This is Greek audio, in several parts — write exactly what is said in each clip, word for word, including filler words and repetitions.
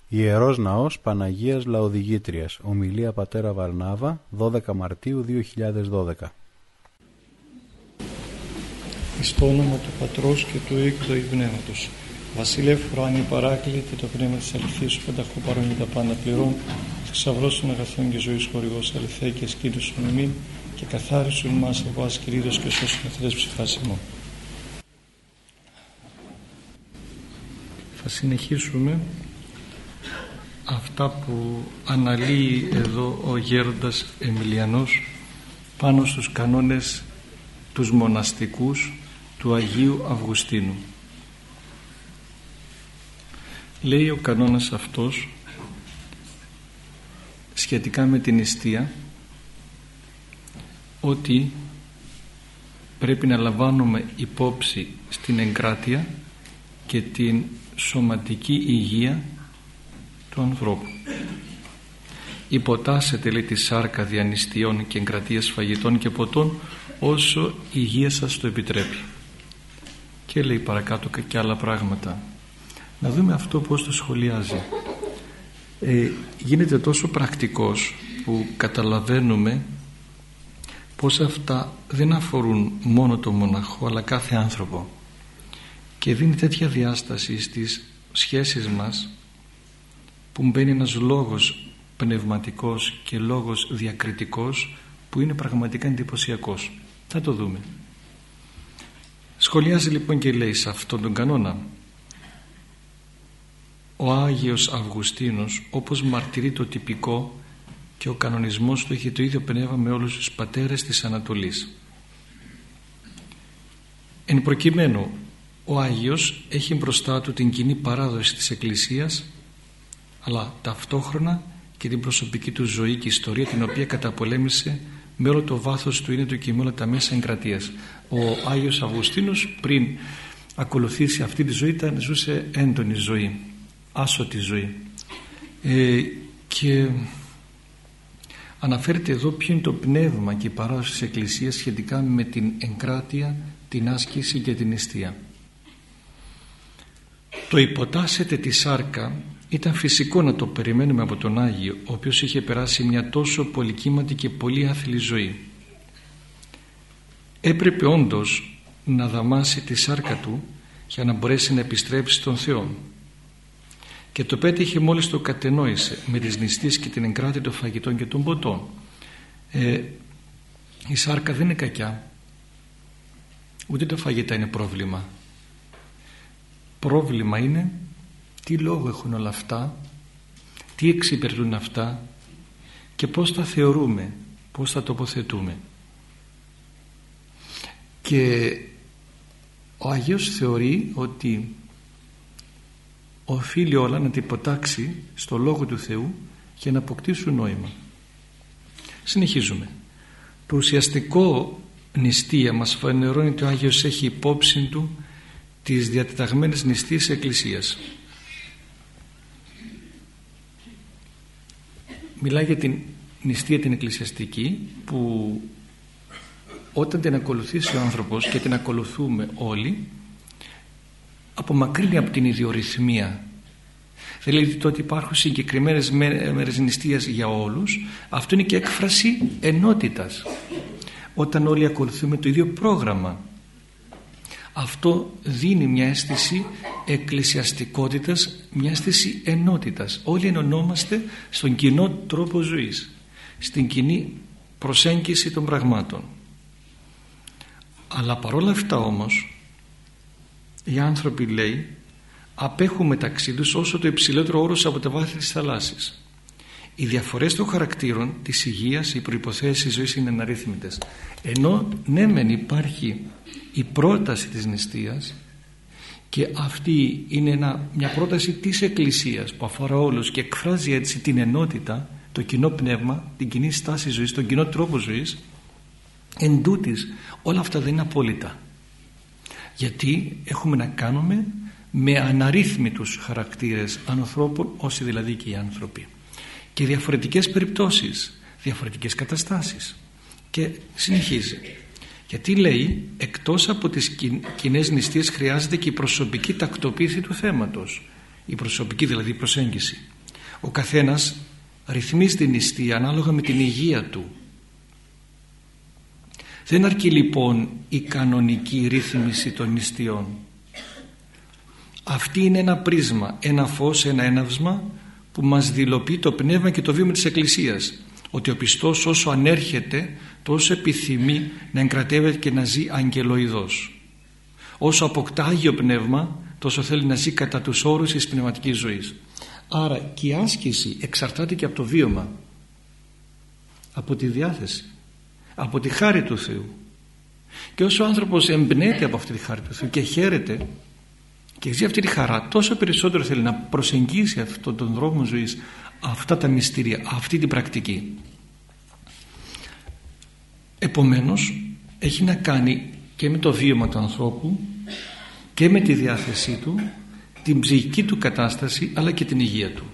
Ιερός Ναός Παναγίας Λαοδηγήτριας. Ομιλία πατέρα Βαρνάβα, δώδεκα Μαρτίου δύο χιλιάδες δώδεκα. Εις το όνομα του Πατρός και του Υιού και του Αγίου Πνεύματος. Βασίλευ, ουράνιε παράκλητε, το πνεύμα της αληθείας σου πανταχού παρόν τα πάντα πληρών, θησαυρός των αγαθών και ζωής χορηγός αληθέ και σκήνωσον εμήν και καθάρισον μας από ασκηρίδος και σώσον εθρές ψυχάς ημών. Θα συνεχίσουμε αυτά που αναλύει εδώ ο γέροντας Εμιλιανός πάνω στους κανόνες τους μοναστικούς του Αγίου Αυγουστίνου. Λέει ο κανόνας αυτός σχετικά με την νηστεία ότι πρέπει να λαμβάνουμε υπόψη στην εγκράτεια και την σωματική υγεία του ανθρώπου. Υποτάσσετε, λέει, τη σάρκα διανυστιών και εγκρατείας φαγητών και ποτών όσο η υγεία σας το επιτρέπει. Και λέει παρακάτω και άλλα πράγματα. Να δούμε αυτό πώς το σχολιάζει. Ε, γίνεται τόσο πρακτικός που καταλαβαίνουμε πως αυτά δεν αφορούν μόνο τον μοναχό αλλά κάθε άνθρωπο, και δίνει τέτοια διάσταση στις σχέσεις μας που μπαίνει ένας λόγος πνευματικός και λόγος διακριτικός που είναι πραγματικά εντυπωσιακός. Θα το δούμε. Σχολιάζει λοιπόν και λέει σε αυτόν τον κανόνα: ο Άγιος Αυγουστίνος, όπως μαρτυρεί το τυπικό και ο κανονισμός του, έχει το ίδιο πνεύμα με όλους τους πατέρες της Ανατολής. Εν προκειμένου, ο Άγιος έχει μπροστά του την κοινή παράδοση της Εκκλησίας, αλλά ταυτόχρονα και την προσωπική του ζωή και ιστορία, την οποία καταπολέμησε με όλο το βάθος του είναι του και με όλα τα μέσα εγκρατείας. Ο Άγιος Αυγουστίνος, πριν ακολουθήσει αυτή τη ζωή, ήταν, ζούσε έντονη ζωή, άσωτη ζωή, ε, και αναφέρεται εδώ ποιο είναι το πνεύμα και η παράδοση της Εκκλησίας σχετικά με την εγκράτεια, την άσκηση και την νηστεία. Το υποτάσσεται τη σάρκα ήταν φυσικό να το περιμένουμε από τον Άγιο, ο οποίος είχε περάσει μια τόσο πολυκύματη και πολύ άθλη ζωή. Έπρεπε όντως να δαμάσει τη σάρκα του για να μπορέσει να επιστρέψει στον Θεό, και το πέτυχε μόλις το κατενόησε με τις νηστείες και την εγκράτεια των φαγητών και των ποτών. Ε, η σάρκα δεν είναι κακιά, ούτε τα φαγητά είναι πρόβλημα. Πρόβλημα είναι τι λόγο έχουν όλα αυτά, τι εξυπηρετούν αυτά και πώς τα θεωρούμε, πώς τα τοποθετούμε. Και ο Άγιος θεωρεί ότι οφείλει όλα να την υποτάξει στο Λόγο του Θεού για να αποκτήσουν νόημα. Συνεχίζουμε. Το ουσιαστικό νηστεία μας φανερώνει ότι ο Άγιος έχει υπόψη του τις διατεταγμένες νηστείες Εκκλησίας. Μιλάει για την νηστεία την εκκλησιαστική, που όταν την ακολουθήσει ο άνθρωπος, και την ακολουθούμε όλοι, απομακρύνει από την ιδιορυθμία. Δηλαδή το ότι υπάρχουν συγκεκριμένες μέρες νηστείας για όλους, αυτό είναι και έκφραση ενότητας. Όταν όλοι ακολουθούμε το ίδιο πρόγραμμα, αυτό δίνει μια αίσθηση εκκλησιαστικότητας, μια αίσθηση ενότητας. Όλοι ενωνόμαστε στον κοινό τρόπο ζωής, στην κοινή προσέγγιση των πραγμάτων. Αλλά παρόλα αυτά όμως οι άνθρωποι, λέει, απέχουν μεταξύ τους όσο το υψηλότερο όρος από τα βάθη της θαλάσσης. Οι διαφορές των χαρακτήρων της υγείας, οι προϋποθέσεις της ζωής είναι αναρρύθμιτες. Ενώ ναι μεν υπάρχει η πρόταση της νηστείας, και αυτή είναι ένα, μια πρόταση της Εκκλησίας που αφορά όλους και εκφράζει έτσι την ενότητα, το κοινό πνεύμα, την κοινή στάση ζωής, τον κοινό τρόπο ζωής, εν τούτης όλα αυτά δεν είναι απόλυτα, γιατί έχουμε να κάνουμε με αναρρύθμιτους χαρακτήρες ανθρώπων, όσοι δηλαδή και οι άνθρωποι, και διαφορετικές περιπτώσεις, διαφορετικές καταστάσεις. Και συνεχίζει, γιατί λέει εκτός από τις κοινές νηστείες χρειάζεται και η προσωπική τακτοποίηση του θέματος, η προσωπική δηλαδή προσέγγιση. Ο καθένας ρυθμίζει την νηστεία ανάλογα με την υγεία του. Δεν αρκεί λοιπόν η κανονική ρύθμιση των νηστείων. Αυτή είναι ένα πρίσμα, ένα φως, ένα έναυσμα που μας δηλοποιεί το πνεύμα και το βήμα της Εκκλησίας, ότι ο πιστός όσο ανέρχεται τόσο επιθυμεί να εγκρατεύεται και να ζει αγγελοειδώς. Όσο αποκτά Άγιο Πνεύμα τόσο θέλει να ζει κατά τους όρους της πνευματικής ζωής. Άρα και η άσκηση εξαρτάται και από το βίωμα, από τη διάθεση, από τη χάρη του Θεού. Και όσο ο άνθρωπος εμπνέεται από αυτή τη χάρη του Θεού και χαίρεται και ζει αυτή τη χαρά, τόσο περισσότερο θέλει να προσεγγίσει αυτόν τον δρόμο ζωής, αυτά τα μυστήρια, αυτή την πρακτική. Επομένως έχει να κάνει και με το βίωμα του ανθρώπου και με τη διάθεσή του, την ψυχική του κατάσταση, αλλά και την υγεία του.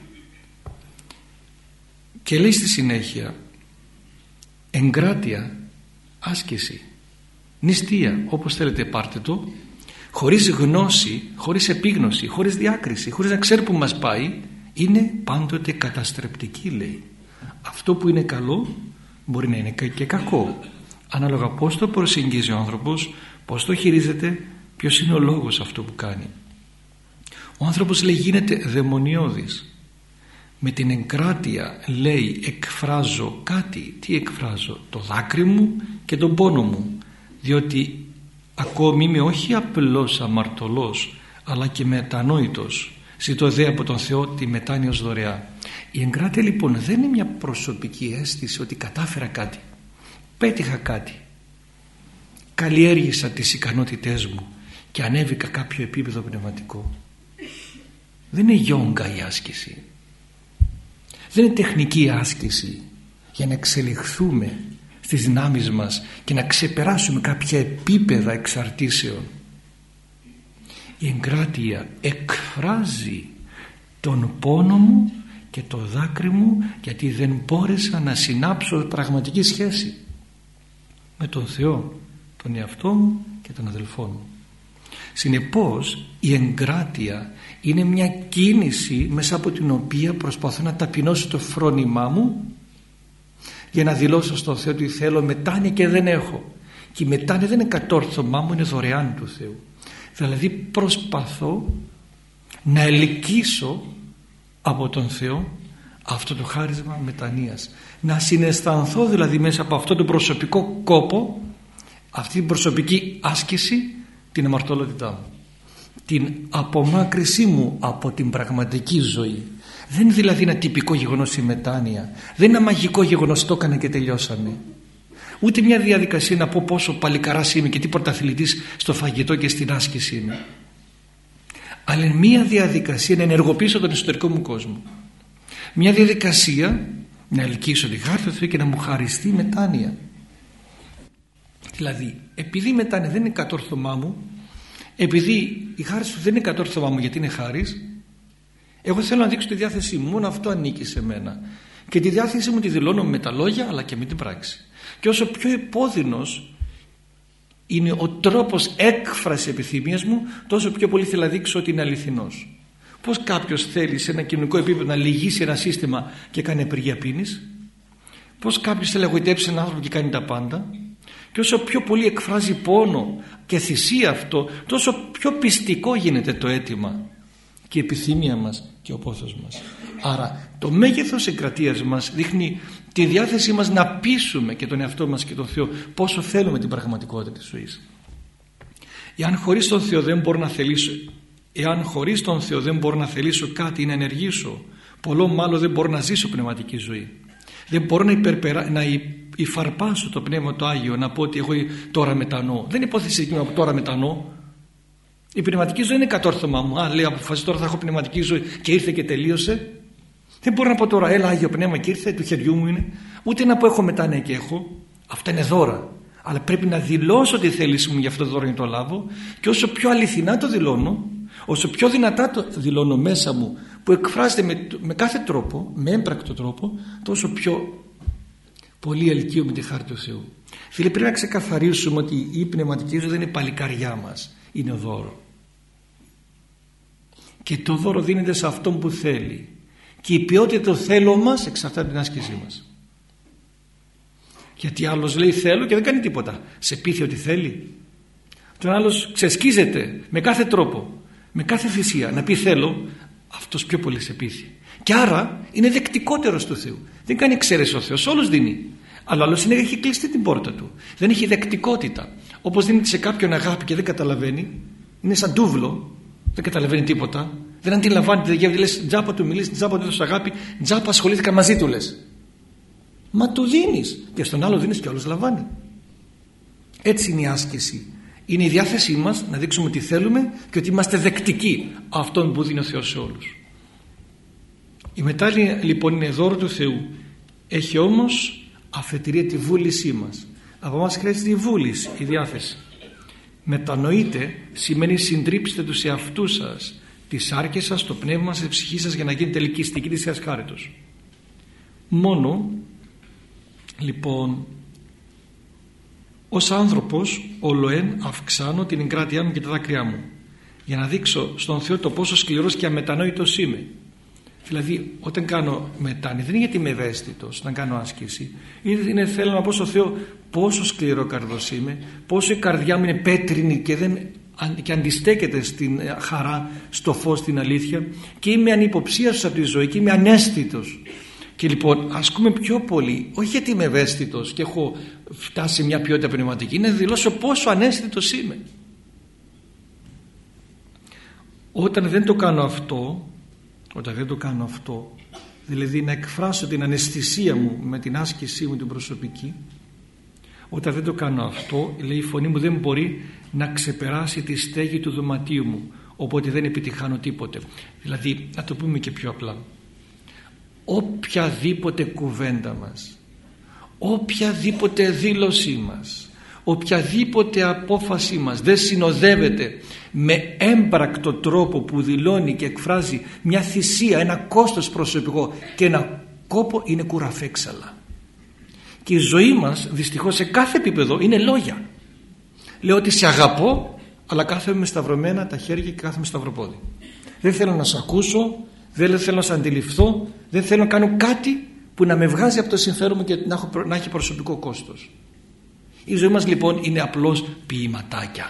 Και λέει στη συνέχεια, εγκράτεια, άσκηση, νηστεία, όπως θέλετε πάρτε το, χωρίς γνώση, χωρίς επίγνωση, χωρίς διάκριση, χωρίς να ξέρει που μας πάει, είναι πάντοτε καταστρεπτική, λέει. Αυτό που είναι καλό μπορεί να είναι και κακό, ανάλογα πώς το προσεγγίζει ο άνθρωπος, πώς το χειρίζεται, ποιος είναι ο λόγος αυτό που κάνει. Ο άνθρωπος, λέει, γίνεται δαιμονιώδης. Με την εγκράτεια, λέει, εκφράζω κάτι. Τι εκφράζω? Το δάκρυ μου και τον πόνο μου, διότι ακόμη είμαι όχι απλώς αμαρτωλός, αλλά και μετανόητος. Ζητώ δε από τον Θεό τη μετάνοια ως δωρεά. Η εγκράτεια λοιπόν δεν είναι μια προσωπική αίσθηση ότι κατάφερα κάτι, πέτυχα κάτι, καλλιέργησα τις ικανότητές μου και ανέβηκα κάποιο επίπεδο πνευματικό. Δεν είναι γιόγκα η άσκηση, δεν είναι τεχνική άσκηση για να εξελιχθούμε στις δυνάμεις μας και να ξεπεράσουμε κάποια επίπεδα εξαρτήσεων. Η εγκράτεια εκφράζει τον πόνο μου και το δάκρυ μου, γιατί δεν μπόρεσα να συνάψω πραγματική σχέση με τον Θεό, τον εαυτό μου και τον αδελφό μου. Συνεπώς η εγκράτεια είναι μια κίνηση μέσα από την οποία προσπαθώ να ταπεινώσω το φρόνημά μου για να δηλώσω στον Θεό ότι θέλω μετάνοια και δεν έχω. Και η μετάνοια δεν είναι κατόρθωμά μου, είναι δωρεάν του Θεού. Δηλαδή προσπαθώ να ελκύσω από τον Θεό αυτό το χάρισμα μετανοίας, να συναισθανθώ δηλαδή μέσα από αυτό το προσωπικό κόπο, αυτή την προσωπική άσκηση, την αμαρτωλότητά μου, την απομάκρυσή μου από την πραγματική ζωή. Δεν είναι δηλαδή ένα τυπικό γεγονός η μετάνοια, δεν είναι ένα μαγικό γεγονός, το έκανα και τελειώσαμε. Ούτε μια διαδικασία να πω πόσο παλικαράς είμαι και τι πρωταθλητής στο φαγητό και στην άσκηση είμαι, αλλά μια διαδικασία να ενεργοποιήσω τον εσωτερικό μου κόσμο, μια διαδικασία να ελκύσω τη χάρη του Θεού και να μου χαριστεί μετάνοια. Δηλαδή επειδή η μετάνοια δεν είναι κατόρθωμά μου, επειδή η χάρη του δεν είναι κατόρθωμά μου γιατί είναι χάρις, εγώ θέλω να δείξω τη διάθεσή μου, μόνο αυτό ανήκει σε μένα, και τη διάθεσή μου τη δηλώνω με τα λόγια αλλά και με την πράξη. Και όσο πιο επώδυνος είναι ο τρόπος έκφρασης επιθυμίας μου, τόσο πιο πολύ θέλω να δείξω ότι είναι αληθινός. Πώς κάποιος θέλει σε ένα κοινωνικό επίπεδο να λυγίσει ένα σύστημα και κάνει απεργία πείνης? Πώς κάποιος θέλει να εγωιτεύσει έναν άνθρωπο και κάνει τα πάντα? Και όσο πιο πολύ εκφράζει πόνο και θυσία αυτό, τόσο πιο πιστικό γίνεται το αίτημα και η επιθυμία μας και ο πόθος μας. Άρα το μέγεθος εγκρατείας μας δείχνει τη διάθεσή μας να πείσουμε και τον εαυτό μας και τον Θεό πόσο θέλουμε την πραγματικότητα της ζωής. Εάν χωρίς τον Θεό δεν μπορώ να θελήσω, εάν χωρίς τον Θεό δεν μπορώ να θελήσω κάτι ή να ενεργήσω, πολλό μάλλον δεν μπορώ να ζήσω πνευματική ζωή. Δεν μπορώ να, υπερπερα... να υφαρπάσω το Πνεύμα το Άγιο, να πω ότι εγώ τώρα μετανοώ. Δεν είναι υπόθεση εκείνο που τώρα μετανοώ. Η πνευματική ζωή είναι κατόρθωμα μου. Α, λέει, αποφασίζω τώρα θα έχω πνευματική ζωή και ήρθε και τελείωσε. Δεν μπορώ να πω τώρα, έλα Άγιο Πνεύμα και ήρθε, του χεριού μου είναι. Ούτε να πω έχω μετάνοια και έχω. Αυτά είναι δώρα. Αλλά πρέπει να δηλώσω τη θέληση μου για αυτό το δώρο για να το λάβω, και όσο πιο αληθινά το δηλώνω, όσο πιο δυνατά το δηλώνω μέσα μου, που εκφράζεται με, με κάθε τρόπο, με έμπρακτο τρόπο, τόσο πιο πολύ ελκύω με τη χάρη του Θεού. Φίλοι, πρέπει να ξεκαθαρίσουμε ότι η πνευματική ζωή δεν είναι παλικαριά μας, είναι δώρο. Και το δώρο δίνεται σε αυτόν που θέλει. Και η ποιότητα του θέλω μας εξαρτάται από την άσκησή μας. Γιατί άλλος λέει θέλω και δεν κάνει τίποτα. Σε πείθει ότι θέλει. Τον άλλος ξεσκίζεται με κάθε τρόπο, με κάθε θυσία να πει θέλω, αυτός πιο πολύ σε πείθει. Και άρα είναι δεκτικότερος του Θεού. Δεν κάνει εξαίρεση ο Θεός, όλος δίνει. Αλλά άλλος είναι, έχει κλειστεί την πόρτα του. Δεν έχει δεκτικότητα. Όπως δίνεται σε κάποιον αγάπη και δεν καταλαβαίνει, είναι σαν τούβλο, δεν καταλαβαίνει τίποτα, δεν αντιλαμβάνεται, δεν γεύει, λες τζάπα του μιλείς, τζάπα του έδωσες αγάπη, τζάπα ασχολήθηκα μαζί του λες. Μα του δίνεις και στον άλλο δίνεις και ο άλλος λαμβάνει. Έτσι είναι η άσκηση. Είναι η διάθεσή μας να δείξουμε τι θέλουμε και ότι είμαστε δεκτικοί αυτόν που δίνει ο Θεός σε όλους. Η μετάνοια λοιπόν είναι δώρο του Θεού. Έχει όμως αφετηρία τη βούλησή μας. Από εμάς χρειάζεται η βούληση, η διάθεση. Μετανοείτε σημαίνει συντρίψτε τους εαυτούς σας, τις άρκες σας, το πνεύμα σας, τη ψυχή σας για να γίνετε ελκυστικοί της Θείας χάριτος. Μόνο λοιπόν ως άνθρωπος ολοέν αυξάνω την εγκράτειά μου και τα δάκρυά μου για να δείξω στον Θεό το πόσο σκληρός και αμετανόητος είμαι. Δηλαδή όταν κάνω μετάνοια δεν είναι γιατί είμαι ευαίσθητος να κάνω άσκηση, είναι, είναι θέλω να πω στον Θεό πόσο σκληρόκαρδος είμαι, πόσο η καρδιά μου είναι πέτρινη και, δεν, και αντιστέκεται στην χαρά, στο φως, στην αλήθεια, και είμαι ανυποψίαστος από τη ζωή και είμαι αναίσθητος. Και λοιπόν ασκούμε πιο πολύ, όχι γιατί είμαι ευαίσθητος και έχω φτάσει σε μια ποιότητα πνευματική, είναι να δηλώσω πόσο αναίσθητος είμαι. Όταν δεν το κάνω αυτό, όταν δεν το κάνω αυτό, δηλαδή να εκφράσω την αναισθησία μου με την άσκησή μου την προσωπική, όταν δεν το κάνω αυτό, λέει, η φωνή μου δεν μπορεί να ξεπεράσει τη στέγη του δωματίου μου, οπότε δεν επιτυχάνω τίποτε. Δηλαδή, να το πούμε και πιο απλά, οποιαδήποτε κουβέντα μας, οποιαδήποτε δήλωσή μας, οποιαδήποτε απόφασή μας δεν συνοδεύεται με έμπρακτο τρόπο που δηλώνει και εκφράζει μια θυσία, ένα κόστος προσωπικό και ένα κόπο, είναι κουραφέξαλα. Και η ζωή μας δυστυχώς σε κάθε επίπεδο είναι λόγια. Λέω ότι σε αγαπώ, αλλά κάθομαι με σταυρωμένα τα χέρια και κάθομαι σταυροπόδι. Δεν θέλω να σε ακούσω, δεν θέλω να σε αντιληφθώ, δεν θέλω να κάνω κάτι που να με βγάζει από το συμφέρον μου και να, έχω, να έχει προσωπικό κόστος. Η ζωή μας λοιπόν είναι απλώς ποιηματάκια.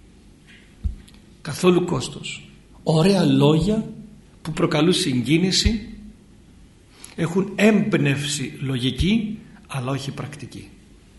Καθόλου κόστος. Ωραία λόγια που προκαλούν συγκίνηση, έχουν έμπνευση λογική αλλά όχι πρακτική.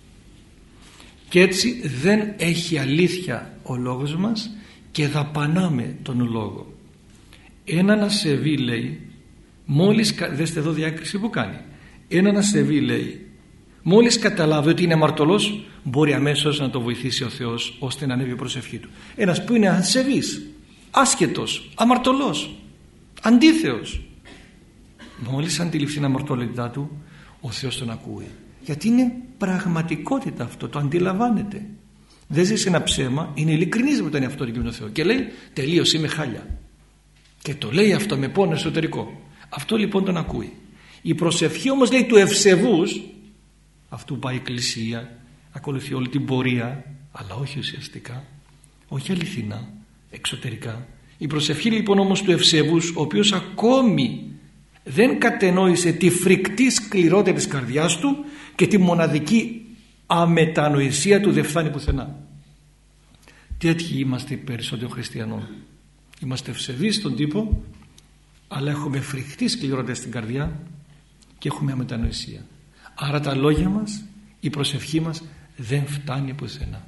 Και έτσι δεν έχει αλήθεια ο λόγος μας και δαπανάμε τον λόγο. Έναν ασεβή, λέει, μόλις, δέστε εδώ διάκριση που κάνει, έναν ασεβή, λέει, μόλις καταλάβει ότι είναι αμαρτωλός, μπορεί αμέσως να το βοηθήσει ο Θεός ώστε να ανέβει η προσευχή του. Ένας που είναι ασεβής, άσχετος, αμαρτωλός, αντίθεος, μόλις αντιληφθεί την αμαρτωλότητά του, ο Θεός τον ακούει. Γιατί είναι πραγματικότητα αυτό, το αντιλαμβάνεται. Δεν ζει σε ένα ψέμα, είναι ειλικρινής με τον εαυτό του και με τον Θεό. Και λέει τελείως είμαι χάλια. Και το λέει αυτό με πόνο εσωτερικό. Αυτό λοιπόν τον ακούει. Η προσευχή όμως, λέει, του ευσεβούς, αυτού που πάει η εκκλησία, ακολουθεί όλη την πορεία, αλλά όχι ουσιαστικά, όχι αληθινά, εξωτερικά. Η προσευχή λοιπόν όμως του ευσεβούς, ο οποίος ακόμη δεν κατενόησε τη φρικτή σκληρότητα της καρδιάς του και τη μοναδική αμετανοησία του, δεν φτάνει πουθενά. Τέτοιοι είμαστε οι περισσότεροι χριστιανών. Είμαστε ευσεβείς στον τύπο, αλλά έχουμε φρικτή σκληρότητα στην καρδιά και έχουμε αμετανοησία. Άρα τα λόγια μας, η προσευχή μας δεν φτάνει πουθενά.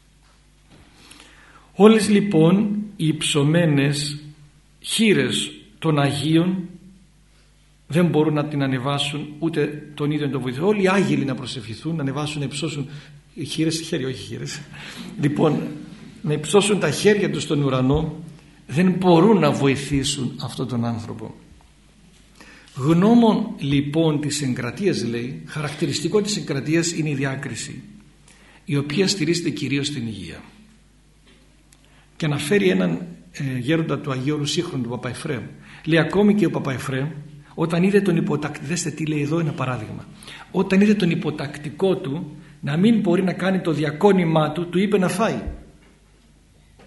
Όλες λοιπόν οι υψωμένες χείλες των Αγίων δεν μπορούν να την ανεβάσουν, ούτε τον ίδιο να τον βοηθήσουν. Όλοι οι άγγελοι να προσευχηθούν, να ανεβάσουν, να υψώσουν χείλες, χέρια, όχι χείλες. Λοιπόν, να υψώσουν τα χέρια τους στον ουρανό, δεν μπορούν να βοηθήσουν αυτόν τον άνθρωπο. Γνώμων λοιπόν της εγκρατείας, λέει, χαρακτηριστικό της εγκρατείας είναι η διάκριση, η οποία στηρίζεται κυρίως στην υγεία. Και αναφέρει έναν ε, γέροντα του Αγίου Όρου Σύγχρονου, του Παπαϊφραίμ. Λέει ακόμη και ο Παπαϊφραίμ, όταν είδε τον υποτακτικό, δέστε τι λέει εδώ, ένα παράδειγμα, όταν είδε τον υποτακτικό του να μην μπορεί να κάνει το διακόνημά του, του είπε να φάει.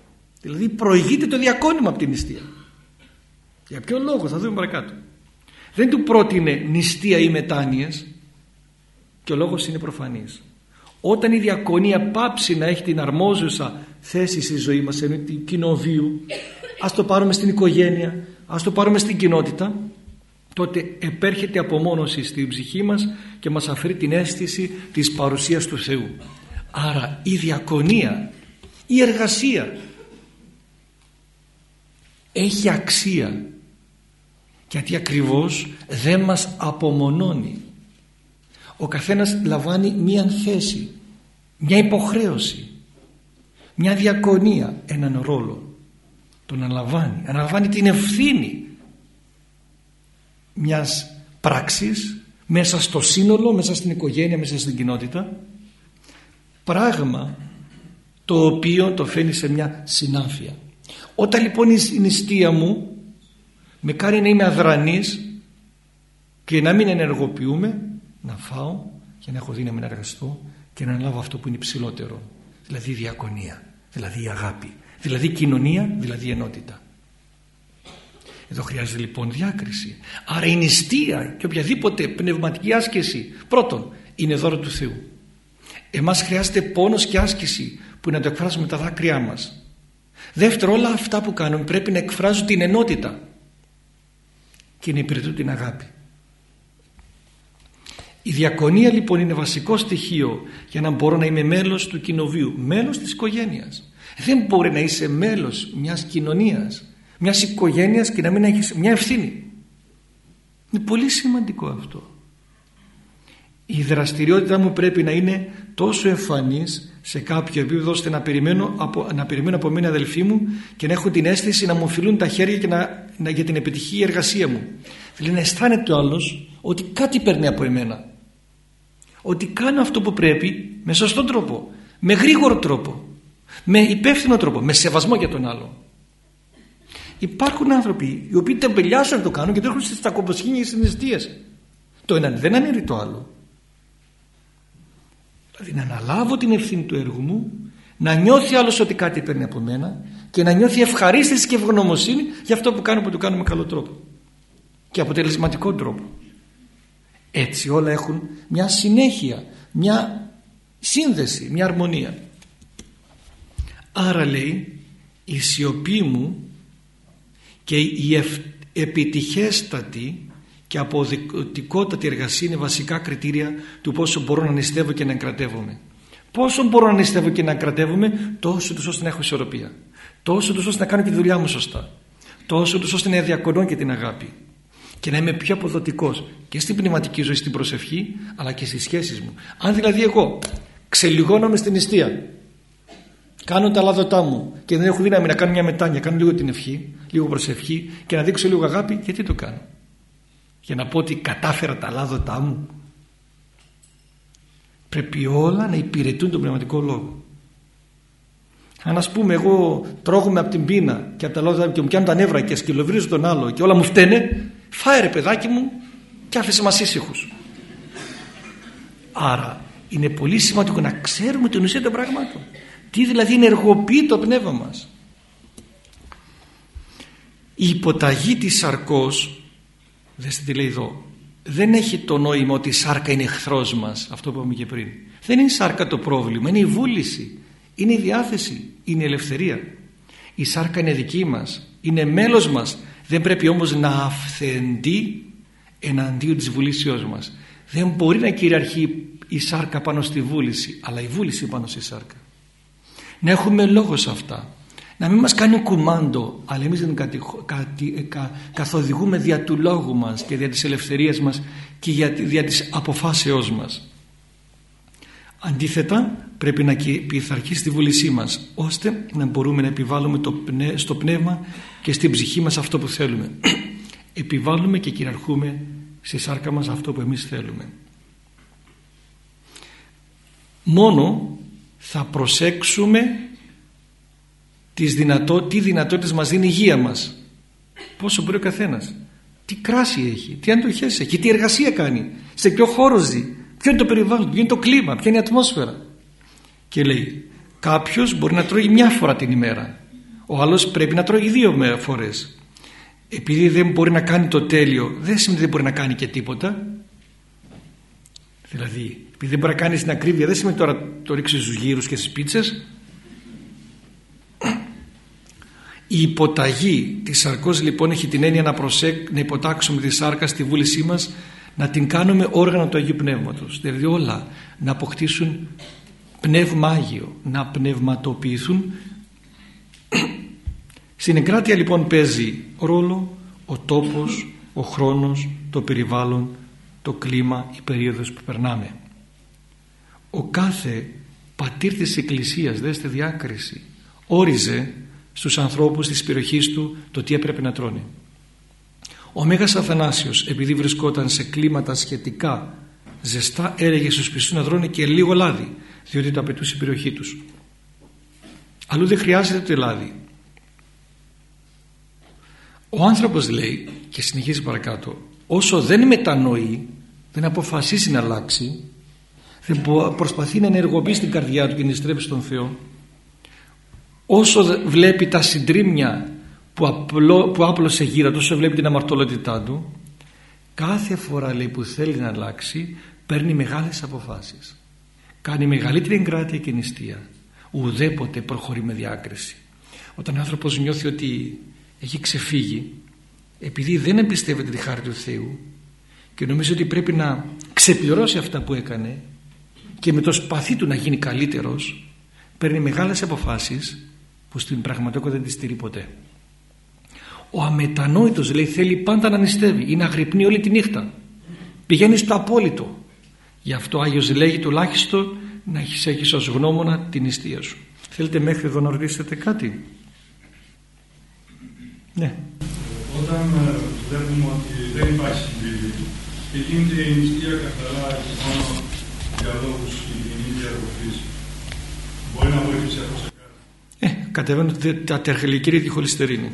Δηλαδή προηγείται το διακόνημα από την νηστεία. Για ποιο λόγο, θα δούμε παρακάτω. Δεν του πρότεινε νηστεία ή μετάνοιες, και ο λόγος είναι προφανής. Όταν η διακονία πάψει να έχει την αρμόζουσα θέση στη ζωή μας, ενώ την κοινοβίου, ας το πάρουμε στην οικογένεια, ας το πάρουμε στην κοινότητα, τότε επέρχεται απομόνωση στην ψυχή μας και μας αφαιρεί την αίσθηση της παρουσίας του Θεού. Άρα η διακονία, η εργασία έχει αξία, γιατί ακριβώς δεν μας απομονώνει. Ο καθένας λαμβάνει μία θέση, μια υποχρέωση, μια διακονία, έναν ρόλο. Τον αναλαμβάνει, αναλαμβάνει την ευθύνη μιας πράξης μέσα στο σύνολο, μέσα στην οικογένεια, μέσα στην κοινότητα, πράγμα το οποίο το φαίνει σε μια συνάφεια. Όταν λοιπόν η νηστεία μου με κάνει να είμαι αδρανής και να μην ενεργοποιούμε, να φάω για να έχω δύναμη να εργαστώ και να αναλάβω αυτό που είναι υψηλότερο, δηλαδή η διακονία, δηλαδή η αγάπη, δηλαδή η κοινωνία, δηλαδή η ενότητα. Εδώ χρειάζεται λοιπόν διάκριση. Άρα η νηστεία και οποιαδήποτε πνευματική άσκηση, πρώτον, είναι δώρο του Θεού. Εμάς χρειάζεται πόνος και άσκηση που να το εκφράζουμε τα δάκρυά μας. Δεύτερον, όλα αυτά που κάνουμε πρέπει να εκφράζουν την ενότητα και να υπηρετούν την αγάπη. Η διακονία λοιπόν είναι βασικό στοιχείο για να μπορώ να είμαι μέλος του κοινοβίου, μέλος της οικογένειας. Δεν μπορεί να είσαι μέλος μιας κοινωνίας, μιας οικογένειας και να μην έχεις μια ευθύνη. Είναι πολύ σημαντικό αυτό. Η δραστηριότητα μου πρέπει να είναι τόσο εμφανής σε κάποιο επίπεδο ώστε να περιμένω από, να περιμένω από μένα αδελφοί μου και να έχω την αίσθηση να μου οφειλούν τα χέρια και να, να, για την επιτυχή εργασία μου. Δηλαδή να αισθάνεται ο άλλος ότι κάτι παίρνει από εμένα, ότι κάνω αυτό που πρέπει με σωστό τρόπο, με γρήγορο τρόπο, με υπεύθυνο τρόπο, με σεβασμό για τον άλλο. Υπάρχουν άνθρωποι οι οποίοι τεμπελιάσουν να το κάνουν και τρέχουν στις τακομποσχήνιες στις νηστείες. Το ένα δεν αναιρεί το άλλο. Δηλαδή να αναλάβω την ευθύνη του έργου μου, να νιώθει άλλος ότι κάτι παίρνει από μένα και να νιώθει ευχαρίστηση και ευγνωμοσύνη για αυτό που κάνω, που το κάνω με καλό τρόπο και αποτελεσματικό τρόπο. Έτσι όλα έχουν μια συνέχεια, μια σύνδεση, μια αρμονία. Άρα λέει η σιωπή μου και η ευ... επιτυχέστατη και αποδοτικότατη εργασία είναι βασικά κριτήρια του πόσο μπορώ να νηστεύω και να κρατεύομαι. Πόσο μπορώ να νηστεύω και να κρατεύομαι, τόσο τους ώστε να έχω ισορροπία, τόσο τους ώστε να κάνω και τη δουλειά μου σωστά, τόσο τους ώστε να διακονώ και την αγάπη και να είμαι πιο αποδοτικός και στην πνευματική ζωή, στην προσευχή, αλλά και στις σχέσεις μου. Αν δηλαδή εγώ ξελιγώνομαι στην νηστεία, κάνω τα λάδωτά μου και δεν έχω δύναμη να κάνω μια μετάνοια, κάνω λίγο την ευχή, λίγο προσευχή και να δείξω λίγο αγάπη, γιατί το κάνω? Για να πω ότι κατάφερα τα λάδωτά μου? Πρέπει όλα να υπηρετούν τον πνευματικό λόγο. Αν ας πούμε εγώ τρώγομαι από την πείνα και από τα λάδωτα και μου πιάνουν τα νεύρα και σκυλοβρίζω τον άλλο και όλα μου φταίνε, φάε ρε παιδάκι μου και άφησε μας ήσυχους. Άρα είναι πολύ σημαντικό να ξέρουμε την ουσία των πραγμάτων. Τι δηλαδή ενεργοποιεί το πνεύμα μας. Η υποταγή της σαρκός, δέστε τι λέει εδώ, δεν έχει το νόημα ότι η σάρκα είναι εχθρός μας, αυτό που είπαμε και πριν. Δεν είναι η σάρκα το πρόβλημα, είναι η βούληση, είναι η διάθεση, είναι η ελευθερία. Η σάρκα είναι δική μας, είναι μέλος μας, δεν πρέπει όμως να αυθεντεί εναντίον της βουλήσεώς μας. Δεν μπορεί να κυριαρχεί η σάρκα πάνω στη βούληση, αλλά η βούληση πάνω στη σάρκα. Να έχουμε λόγο σε αυτά, να μην μας κάνει κουμάντο, αλλά εμείς δεν καθοδηγούμε δια του λόγου μας και δια της ελευθερίας μας και δια της αποφάσεώς μας. Αντίθετα, πρέπει να πειθαρχεί στη βούλησή μας, ώστε να μπορούμε να επιβάλλουμε το πνε... στο πνεύμα και στην ψυχή μας αυτό που θέλουμε. Επιβάλλουμε και κυριαρχούμε στη σάρκα μας αυτό που εμείς θέλουμε. Μόνο θα προσέξουμε τις δυνατό... τι δυνατότητες μας δίνει η υγεία μας, πόσο μπορεί ο καθένας, τι κράση έχει, τι αντοχές έχει, τι εργασία κάνει, σε ποιο χώρο ζει, ποιο είναι το περιβάλλον, ποιο είναι το κλίμα, ποια είναι η ατμόσφαιρα. Και λέει κάποιος μπορεί να τρώει μια φορά την ημέρα, ο άλλος πρέπει να τρώει δύο φορές. επειδή δεν μπορεί να κάνει το τέλειο, δεν σημαίνει ότι δεν μπορεί να κάνει και τίποτα. Δηλαδή, επειδή δεν μπορεί να κάνει στην ακρίβεια, δεν σημαίνει τώρα το ρίξει στους γύρους και στις πίτσες. Η υποταγή της σαρκός λοιπόν έχει την έννοια να, προσέκ, να υποτάξουμε τη σάρκα στη βούλησή μας, να την κάνουμε όργανο του Αγίου Πνεύματος. Δηλαδή όλα να αποκτήσουν πνεύμα Άγιο, να πνευματοποιηθούν. Στην εγκράτεια λοιπόν παίζει ρόλο ο τόπος, ο χρόνος, το περιβάλλον, το κλίμα, η περίοδος που περνάμε. Ο κάθε πατήρ της Εκκλησίας, δέστε διάκριση, όριζε στους ανθρώπους της περιοχής του το τι έπρεπε να τρώνε. Ο Μέγας Αθανάσιος, επειδή βρισκόταν σε κλίματα σχετικά ζεστά, έλεγε στους πιστούς να τρώνε και λίγο λάδι, διότι το απαιτούσε η περιοχή τους. Αλλού δεν χρειάζεται το λάδι. Ο άνθρωπος, λέει, και συνεχίζει παρακάτω, όσο δεν μετανοεί, δεν αποφασίσει να αλλάξει, δεν προσπαθεί να ενεργοποιήσει την καρδιά του και να στρέψει στον Θεό, όσο βλέπει τα συντρίμμια που, απλώ, που άπλωσε γύρω του, όσο βλέπει την αμαρτωλότητά του, κάθε φορά, λέει, που θέλει να αλλάξει, παίρνει μεγάλες αποφάσεις, κάνει μεγαλύτερη εγκράτεια και νηστεία, ουδέποτε προχωρεί με διάκριση. Όταν ο άνθρωπος νιώθει ότι έχει ξεφύγει, επειδή δεν εμπιστεύεται τη χάρη του Θεού και νομίζει ότι πρέπει να ξεπληρώσει αυτά που έκανε και με το σπαθί του να γίνει καλύτερος, παίρνει μεγάλες αποφάσεις που στην πραγματικότητα δεν τις στηρεί ποτέ. Ο αμετανόητος, λέει, θέλει πάντα να νηστεύει ή να γρυπνεί όλη τη νύχτα, πηγαίνει στο απόλυτο. Γι' αυτό ο Άγιος λέγει τουλάχιστον να έχεις, έχεις ως γνώμονα την νηστεία σου. Θέλετε μέχρι εδώ να ρωτήσετε κάτι? Ναι. Όταν βλέπουμε ότι δεν υπάρχει συμβίβη και γίνεται η νηστεία καθαρά και μόνο για λόγους υγιεινής διατροφής, μπορεί να βοηθήσει αυτό σε κάτι? Ε, κατεβαίνουν τα τερχελικήρια και τη χολυστερίνη.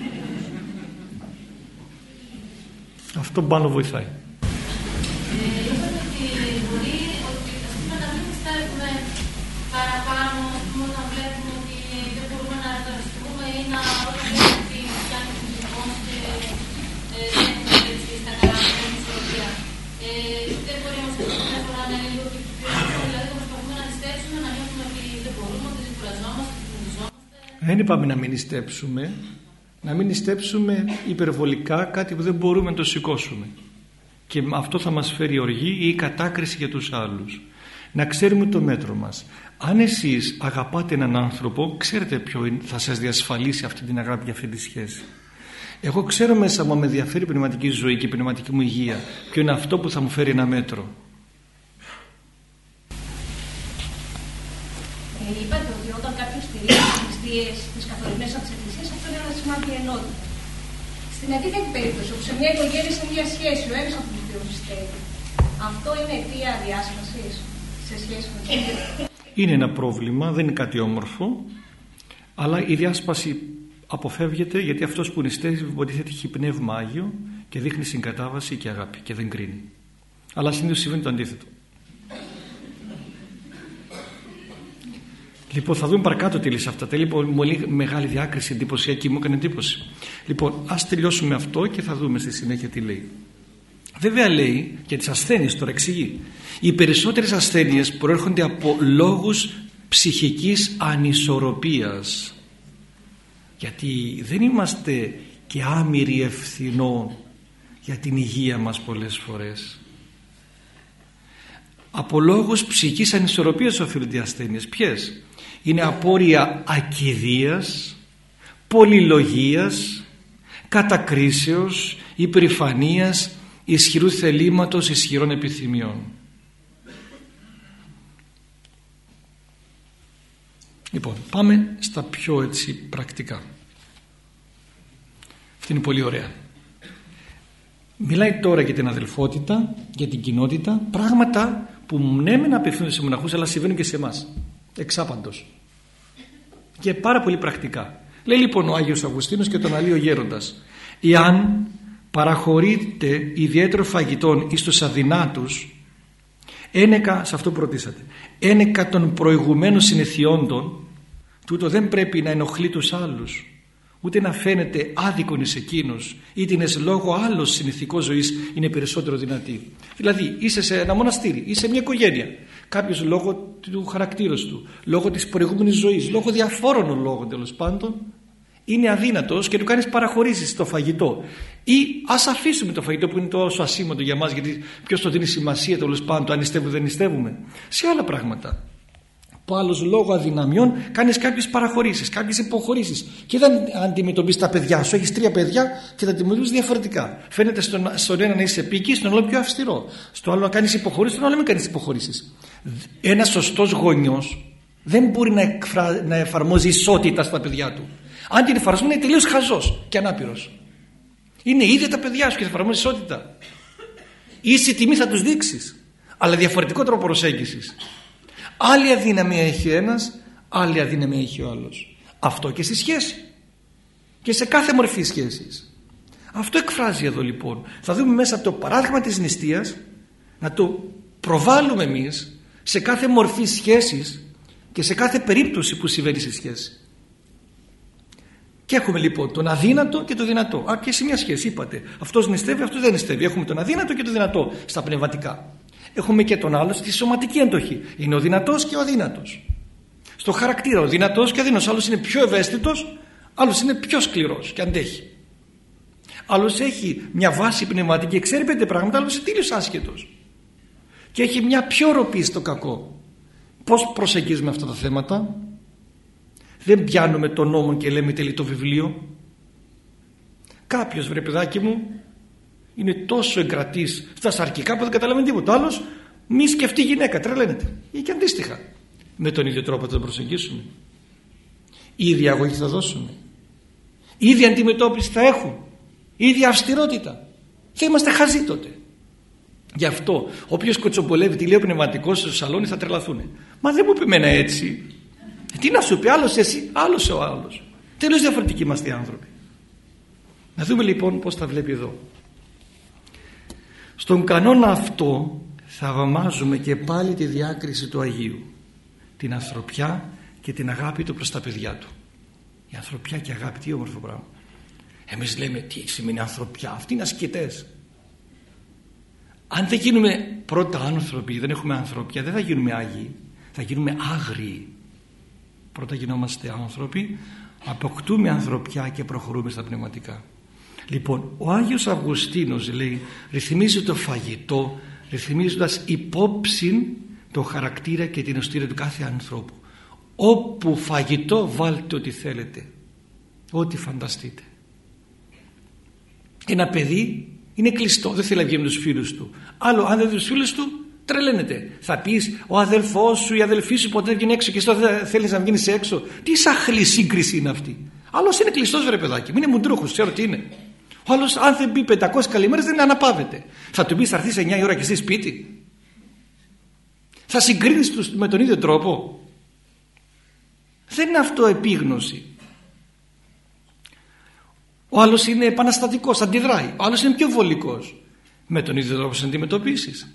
Αυτό πάνω βοηθάει. Είπατε ότι μπορεί ότι ας πούμε να μην πιστεύουμε παραπάνω όταν βλέπουμε ότι δεν μπορούμε να εργαστούμε ή να ρωτήσουμε ότι φτιάχνει την λοιπόν και δεν έχουμε έτσι στα καλά με την ισορροπία. Δεν μπορεί όμως αυτή φορά να είναι λίγο πιο πιο δηλαδή να προσπαθούμε να νηστέψουμε, να νιώθουμε ότι δεν μπορούμε, ότι δεν κουραζόμαστε, ότι φοβιζόμαστε. Δεν είπαμε να μην νηστέψουμε, να μην νηστέψουμε υπερβολικά κάτι που δεν μπορούμε να το σηκώσουμε. Και αυτό θα μας φέρει οργή ή κατάκριση για τους άλλους. Να ξέρουμε το μέτρο μας. Αν εσείς αγαπάτε έναν άνθρωπο, ξέρετε ποιο θα σας διασφαλίσει αυτή την αγάπη και αυτή τη σχέση. Εγώ ξέρω μέσα μου, με ενδιαφέρει η πνευματική ζωή και η πνευματική μου υγεία, ποιο είναι αυτό που θα μου φέρει ένα μέτρο. Ε, είπατε ότι όταν κάποιος στηρίζει τις νηστείες, τις καθολικές από τις εκκλησίες, αυτό είναι ένα σημάδι ενότητα. Στην αντίθετη περίπτωση, όπου σε μια οικογένεια, σε μια σχέση, ο ένας από τους δύο πιστεύει, αυτό είναι αιτία διάσπασης σε σχέση με το δύο? Είναι ένα πρόβλημα, δεν είναι κάτι όμορφο, αλλά η διάσπαση αποφεύγεται γιατί αυτός που νηστεύει υποτίθεται έχει πνεύμα Άγιο και δείχνει συγκατάβαση και αγάπη και δεν κρίνει. Αλλά συνήθως συμβαίνει το αντίθετο. Λοιπόν, θα δούμε παρακάτω τι λέει σε αυτά. Τέλει πολύ μεγάλη διάκριση, εντυπωσιακή, μου έκανε εντύπωση. Λοιπόν, ας τελειώσουμε αυτό και θα δούμε στη συνέχεια τι λέει. Βέβαια λέει για τις ασθένειες, τώρα εξηγεί. Οι περισσότερες ασθένειες προέρχονται από λόγους ψυχικής ανισορροπίας. Γιατί δεν είμαστε και άμυροι ευθυνών για την υγεία μας πολλές φορές. Από λόγους ψυχικής ανισορροπίας οφείλονται οι ασθένειες. Ποιες? Είναι απόρρια ακιδείας, πολυλογίας, κατακρίσεως, υπερηφανίας, ισχυρού θελήματος, ισχυρών επιθυμιών. Λοιπόν, πάμε στα πιο έτσι πρακτικά. Αυτή είναι πολύ ωραία. Μιλάει τώρα για την αδελφότητα, για την κοινότητα, πράγματα που ναι μεν απευθύνονται σε μοναχούς, αλλά συμβαίνουν και σε εμάς, εξάπαντος. Και πάρα πολύ πρακτικά. Λέει λοιπόν ο Άγιος Αυγουστίνος και τον Αλείο Γέροντας, εάν παραχωρείτε ιδιαίτερο φαγητόν εις τους αδυνάτους, ένεκα, σε αυτό που ρωτήσατε, ένεκα των προηγουμένων συνηθιόντων, τούτο δεν πρέπει να ενοχλεί τους άλλους, ούτε να φαίνεται άδικον εις εκείνος, είτε είναι λόγω άλλος συνηθικός ζωής είναι περισσότερο δυνατή. Δηλαδή είσαι σε ένα μοναστήρι, είσαι σε μια οικογένεια. Κάποιος λόγω του χαρακτήρος του, λόγω της προηγούμενης ζωής, λόγω διαφόρων λόγων τέλος πάντων, είναι αδύνατος και του κάνεις παραχωρήσεις στο φαγητό. Ή ας αφήσουμε το φαγητό που είναι τόσο ασήμαντο για μας, γιατί ποιος το δίνει σημασία τέλος πάντων, αν νηστεύουμε δεν νηστεύουμε, σε άλλα πράγματα. Που άλλος λόγω αδυναμιών κάνεις κάποιες παραχωρήσεις, κάποιες υποχωρήσεις και δεν αντιμετωπίζεις τα παιδιά σου. Έχεις τρία παιδιά και τα αντιμετωπίζεις διαφορετικά. Φαίνεται στον, στον ένα να είσαι επίκης, στον άλλο πιο αυστηρό. Στο άλλο να κάνεις υποχωρήσεις, στον άλλο να μην κάνεις υποχωρήσεις. Ένας σωστός γονιός δεν μπορεί να, εκφρα... να εφαρμόζει ισότητα στα παιδιά του. Αν την εφαρμόζει είναι τελείως χαζός και ανάπηρος. Είναι ίδια τα παιδιά σου και θα εφαρμόζει ισότητα. Ίση τιμή θα τους δείξεις, αλλά διαφορετικό τρόπο προσέγγισης. Άλλη αδύναμια έχει ο ένας, άλλη αδύναμια έχει ο άλλος. Αυτό και στη σχέση και σε κάθε μορφή σχέσης. Αυτό εκφράζει εδώ λοιπόν. Θα δούμε μέσα από το παράδειγμα της νηστείας να το προβάλλουμε εμείς σε κάθε μορφή σχέσης και σε κάθε περίπτωση που συμβαίνει στη σχέση. Και έχουμε λοιπόν τον αδύνατο και το δυνατό. Α, και σε μια σχέση είπατε, αυτός νηστεύει, αυτός δεν νηστεύει. Έχουμε τον αδύνατο και το δυνατό στα πνευματικά. Έχουμε και τον άλλο στη σωματική εντοχή. Είναι ο δυνατός και ο αδύνατος. Στο χαρακτήρα ο δυνατός και ο αδύνατος. Άλλος είναι πιο ευαίσθητος, άλλος είναι πιο σκληρός και αντέχει. Άλλος έχει μια βάση πνευματική και ξέρει πέντε πράγματα, άλλος είναι τέλειος άσχετος. Και έχει μια πιο ροπή στο κακό. Πώς προσεγγίζουμε αυτά τα θέματα? Δεν πιάνουμε τον νόμο και λέμε τελεί το βιβλίο. Κάποιος, βρε παιδάκι μου, είναι τόσο εγκρατής στα σαρκικά που δεν καταλαβαίνει τίποτα. Άλλος μη σκεφτεί γυναίκα, τρελαίνεται. Ή και αντίστοιχα. Με τον ίδιο τρόπο θα τον προσεγγίσουμε. Η ίδια αγωγή θα δώσουμε. Η ίδια αντιμετώπιση θα έχουν. Η ίδια αυστηρότητα. Θα είμαστε χαζοί τότε. Γι' αυτό όποιος κοτσομπολεύει τη λέει πνευματικός στο σαλόνι θα τρελαθούν. Μα δεν μου πει εμένα έτσι. Τι να σου πει, άλλος εσύ, άλλος ο άλλος. Τέλος διαφορετικοί είμαστε οι άνθρωποι. Να δούμε λοιπόν πώς τα βλέπει εδώ. Στον κανόνα αυτό θα βαμάζουμε και πάλι τη διάκριση του Αγίου. Την ανθρωπιά και την αγάπη του προς τα παιδιά του. Η ανθρωπιά και η αγάπη, τι όμορφο πράγμα. Εμείς λέμε τι σημαίνει ανθρωπιά, αυτοί είναι ασκητές. Αν δεν γίνουμε πρώτα άνθρωποι, δεν έχουμε ανθρωπιά, δεν θα γίνουμε άγιοι, θα γίνουμε άγριοι. Πρώτα γινόμαστε άνθρωποι, αποκτούμε ανθρωπιά και προχωρούμε στα πνευματικά. Λοιπόν, ο Άγιος Αυγουστίνος λέει, ρυθμίζει το φαγητό, ρυθμίζοντας υπόψη το χαρακτήρα και την οστήρα του κάθε ανθρώπου. Όπου φαγητό βάλτε ό,τι θέλετε, ό,τι φανταστείτε. Ένα παιδί είναι κλειστό, δεν θέλει να βγει με τους φίλους του. Άλλο, αν δεν δει τους φίλους του, τρελαίνεται. Θα πεις, ο αδελφός σου, η αδελφή σου ποτέ βγαίνει έξω και εσύ δεν θέλεις να βγεις έξω. Τι σαχλή σύγκριση είναι αυτή. Άλλος είναι κλειστός, βρε παιδάκι, μην είναι μουντρούχος, ξέρω τι είναι. Ο άλλος, αν δεν πει πεντακόσιες καλημέρες, δεν αναπαύεται. Θα του πεις, θα έρθεις εννιά η ώρα και εσύ σπίτι. Θα συγκρίνεις με τον ίδιο τρόπο. Δεν είναι αυτό επίγνωση. Ο άλλος είναι επαναστατικός, αντιδράει. Ο άλλος είναι πιο βολικός. Με τον ίδιο τρόπο να αντιμετωπίσεις.